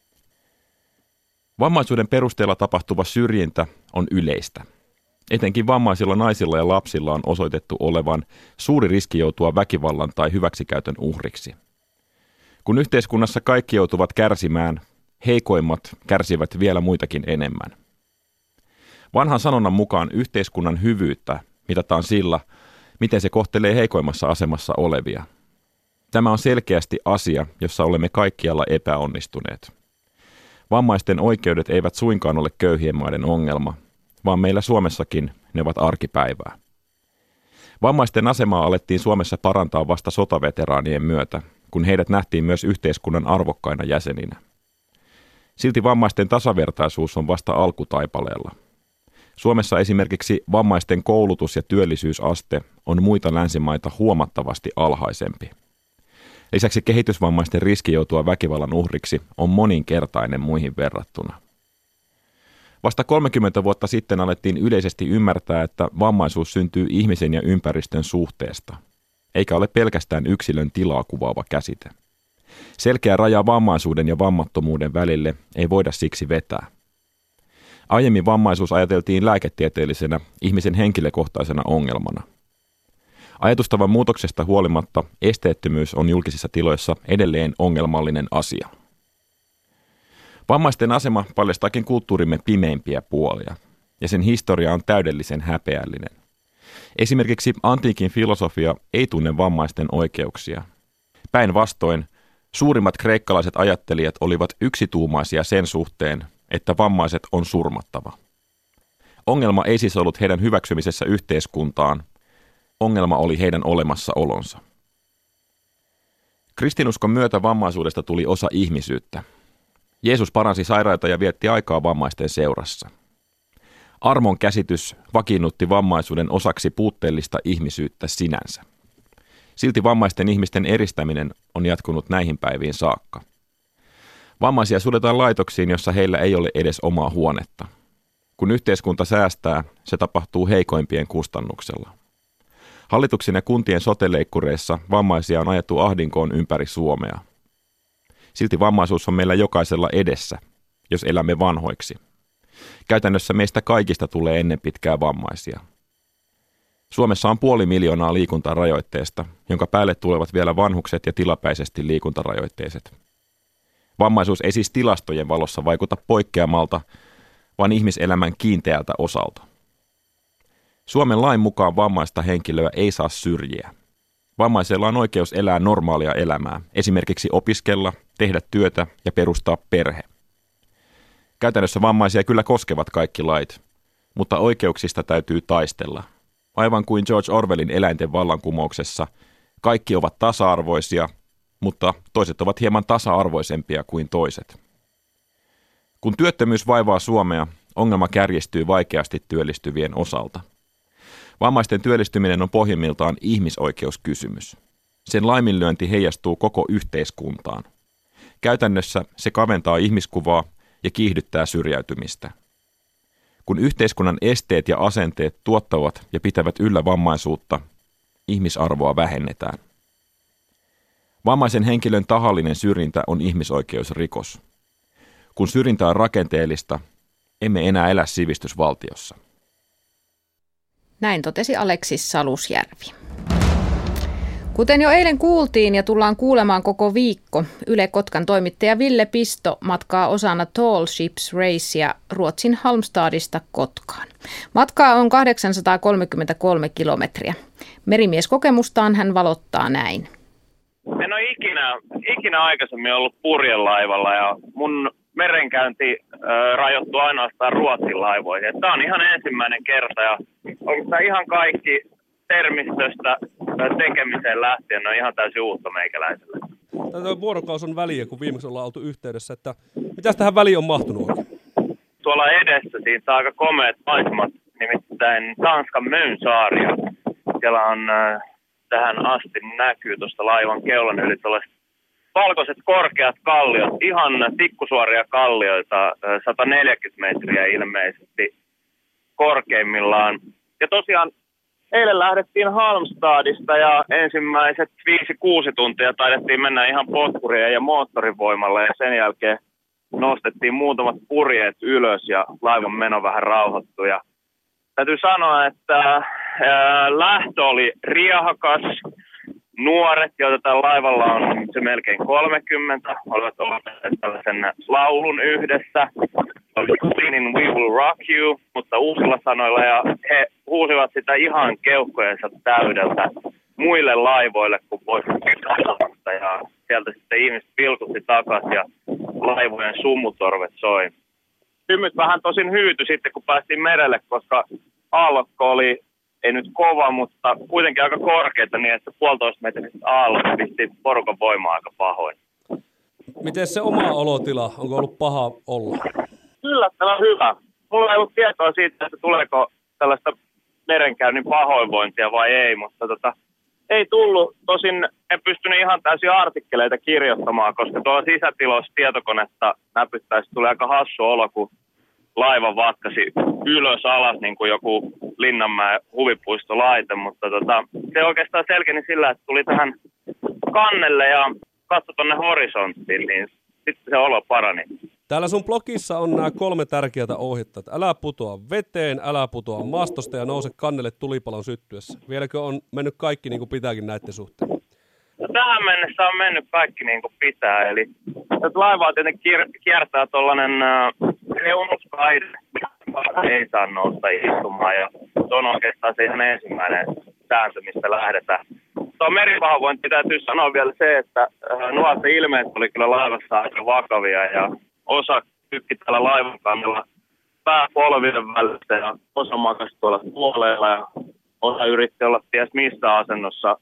Vammaisuuden perusteella tapahtuva syrjintä on yleistä. Etenkin vammaisilla naisilla ja lapsilla on osoitettu olevan suuri riski joutua väkivallan tai hyväksikäytön uhriksi. Kun yhteiskunnassa kaikki joutuvat kärsimään, heikoimmat kärsivät vielä muitakin enemmän. Vanhan sanonnan mukaan yhteiskunnan hyvyyttä mitataan sillä, miten se kohtelee heikoimmassa asemassa olevia. Tämä on selkeästi asia, jossa olemme kaikkialla epäonnistuneet. Vammaisten oikeudet eivät suinkaan ole köyhien maiden ongelma, vaan meillä Suomessakin ne ovat arkipäivää. Vammaisten asemaa alettiin Suomessa parantaa vasta sotaveteraanien myötä, kun heidät nähtiin myös yhteiskunnan arvokkaina jäseninä. Silti vammaisten tasavertaisuus on vasta alkutaipaleella. Suomessa esimerkiksi vammaisten koulutus- ja työllisyysaste on muita länsimaita huomattavasti alhaisempi. Lisäksi kehitysvammaisten riski joutua väkivallan uhriksi on moninkertainen muihin verrattuna. Vasta kolmekymmentä vuotta sitten alettiin yleisesti ymmärtää, että vammaisuus syntyy ihmisen ja ympäristön suhteesta, eikä ole pelkästään yksilön tilaa kuvaava käsite. Selkeä raja vammaisuuden ja vammattomuuden välille ei voida siksi vetää. Aiemmin vammaisuus ajateltiin lääketieteellisenä ihmisen henkilökohtaisena ongelmana. Ajatustavan muutoksesta huolimatta esteettömyys on julkisissa tiloissa edelleen ongelmallinen asia. Vammaisten asema paljastaakin kulttuurimme pimeimpiä puolia, ja sen historia on täydellisen häpeällinen. Esimerkiksi antiikin filosofia ei tunne vammaisten oikeuksia. Päinvastoin, suurimmat kreikkalaiset ajattelijat olivat yksituumaisia sen suhteen, että vammaiset on surmattava. Ongelma ei siis ollut heidän hyväksymisessä yhteiskuntaan, ongelma oli heidän olemassaolonsa. Kristinuskon myötä vammaisuudesta tuli osa ihmisyyttä. Jeesus paransi sairaita ja vietti aikaa vammaisten seurassa. Armon käsitys vakiinnutti vammaisuuden osaksi puutteellista ihmisyyttä sinänsä. Silti vammaisten ihmisten eristäminen on jatkunut näihin päiviin saakka. Vammaisia suljetaan laitoksiin, jossa heillä ei ole edes omaa huonetta. Kun yhteiskunta säästää, se tapahtuu heikoimpien kustannuksella. Hallituksen ja kuntien sote-leikkureissa vammaisia on ajettu ahdinkoon ympäri Suomea. Silti vammaisuus on meillä jokaisella edessä, jos elämme vanhoiksi. Käytännössä meistä kaikista tulee ennen pitkää vammaisia. Suomessa on puoli miljoonaa liikuntarajoitteista, jonka päälle tulevat vielä vanhukset ja tilapäisesti liikuntarajoitteiset. Vammaisuus ei siis tilastojen valossa vaikuta poikkeamalta, vaan ihmiselämän kiinteältä osalta. Suomen lain mukaan vammaista henkilöä ei saa syrjiä. Vammaisella on oikeus elää normaalia elämää, esimerkiksi opiskella, tehdä työtä ja perustaa perhe. Käytännössä vammaisia kyllä koskevat kaikki lait, mutta oikeuksista täytyy taistella. Aivan kuin George Orwellin eläinten vallankumouksessa, kaikki ovat tasa-arvoisia, mutta toiset ovat hieman tasa-arvoisempia kuin toiset. Kun työttömyys vaivaa Suomea, ongelma kärjistyy vaikeasti työllistyvien osalta. Vammaisten työllistyminen on pohjimmiltaan ihmisoikeuskysymys. Sen laiminlyönti heijastuu koko yhteiskuntaan. Käytännössä se kaventaa ihmiskuvaa ja kiihdyttää syrjäytymistä. Kun yhteiskunnan esteet ja asenteet tuottavat ja pitävät yllä vammaisuutta, ihmisarvoa vähennetään. Vammaisen henkilön tahallinen syrjintä on ihmisoikeusrikos. Kun syrjintä on rakenteellista, emme enää elä sivistysvaltiossa. Näin totesi Aleksis Salusjärvi. Kuten jo eilen kuultiin ja tullaan kuulemaan koko viikko, Yle Kotkan toimittaja Ville Pisto matkaa osana Tall Ships Racea Ruotsin Halmstadista Kotkaan. Matkaa on kahdeksansataakolmekymmentäkolme kilometriä. Merimieskokemustaan hän valottaa näin. En ole ikinä, ikinä aikaisemmin ollut purjelaivalla ja mun merenkäynti äh, rajoittuu ainoastaan Ruotsin laivoihin. Tämä on ihan ensimmäinen kerta ja oikeastaan ihan kaikki termistöstä tekemiseen lähtien on ihan täysin uutta meikäläiselle. Tämä vuorokaus on väliä, kun viimeksi ollaan oltu yhteydessä, että mitäs tähän väliin on mahtunut oikein? Tuolla edessä siitä on aika komeat maisemat, nimittäin Tanskan Mönsaaria. Siellä on äh, tähän asti näkyy tuosta laivan keulan yli tuollaiset valkoiset korkeat kalliot, ihan tikkusuoria kallioita, äh, sata neljäkymmentä metriä ilmeisesti korkeimmillaan. Ja tosiaan eilen lähdettiin Halmstadista ja ensimmäiset viisi kuusi tuntia taidettiin mennä ihan potkurien ja moottorivoimalla ja sen jälkeen nostettiin muutamat purjeet ylös ja laivan meno vähän rauhoittui. Ja täytyy sanoa, että ää, lähtö oli riehakas. Nuoret, joita tällä laivalla on se melkein kolmekymmentä, olivat opettaneet tällaisen laulun yhdessä. Queenin We Will Rock You, mutta uusilla sanoilla, ja he huusivat sitä ihan keuhkojensa täydeltä muille laivoille, kun pois ja sieltä sitten ihmiset pilkutti takaisin ja laivojen sumutorvet soi. Hymyt vähän tosin hyyty sitten, kun päästiin merelle, koska aallokko oli, ei nyt kova, mutta kuitenkin aika korkeata, niin että puolitoista metriset aallot pisti porukan voimaa aika pahoin. Miten se oma olotila? Onko ollut paha olla? Yllättävän hyvä. Mulla ei ollut tietoa siitä, että tuleeko tällaista merenkäynnin pahoinvointia vai ei, mutta tota, ei tullut. Tosin en pystynyt ihan täysin artikkeleita kirjoittamaan, koska tuolla sisätiloissa tietokonetta näpyttäessä tuli aika hassu olo, kun laiva vatkasi ylös alas niin kuin joku Linnanmäen huvipuistolaite, mutta tota, se oikeastaan selkeni sillä, että tuli tähän kannelle ja katsoi tuonne horisonttiin, niin sitten se olo parani. Täällä sun blogissa on nämä kolme tärkeää ohjetta. Älä putoa veteen, älä putoa mastosta ja nouse kannelle tulipalon syttyessä. Vieläkö on mennyt kaikki niin kuin pitääkin näiden suhteen? No, tähän mennessä on mennyt kaikki niin kuin pitää. Eli tätä laivaa tietenkin kiertää tuollainen äh, reunuskaide, ei saa nousta istumaan. Ja se on oikeastaan se ihan ensimmäinen sääntö, mistä lähdetään. Tuo meripahoinvointi täytyy sanoa vielä se, että äh, nuorten ilmeet oli kyllä laivassa aika vakavia ja osa tykki täällä laivan kannella pää polvien välissä ja osa makasi tuolla tuoleilla ja osa yritti olla ties missä asennossa.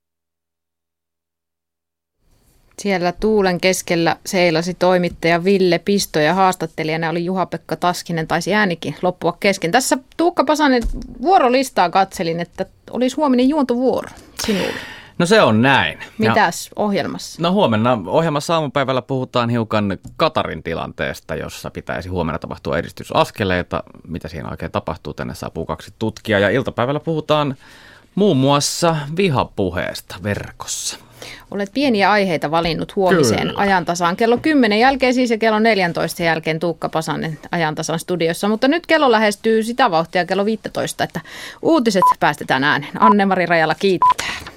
Siellä tuulen keskellä seilasi toimittaja Ville Pisto ja haastattelijana oli Juha-Pekka Taskinen, taisi äänikin loppua kesken. Tässä Tuukka Pasanen vuorolistaa katselin, että olisi huominen juontovuoro sinulle. No se on näin. Mitäs ja, ohjelmassa? No huomenna ohjelmassa aamupäivällä puhutaan hiukan Katarin tilanteesta, jossa pitäisi huomenna tapahtua edistysaskeleita. Mitä siinä oikein tapahtuu? Tänne saapuu kaksi tutkijaa ja iltapäivällä puhutaan muun muassa vihapuheesta verkossa. Olet pieniä aiheita valinnut huomiseen Kyllä. ajantasaan. Kello kymmenen jälkeen siis ja kello neljäntoista jälkeen Tuukka Pasanen ajantasan studiossa. Mutta nyt kello lähestyy sitä vauhtia kello viisitoista, että uutiset päästetään ääneen. Anne-Mari Rajala kiittää.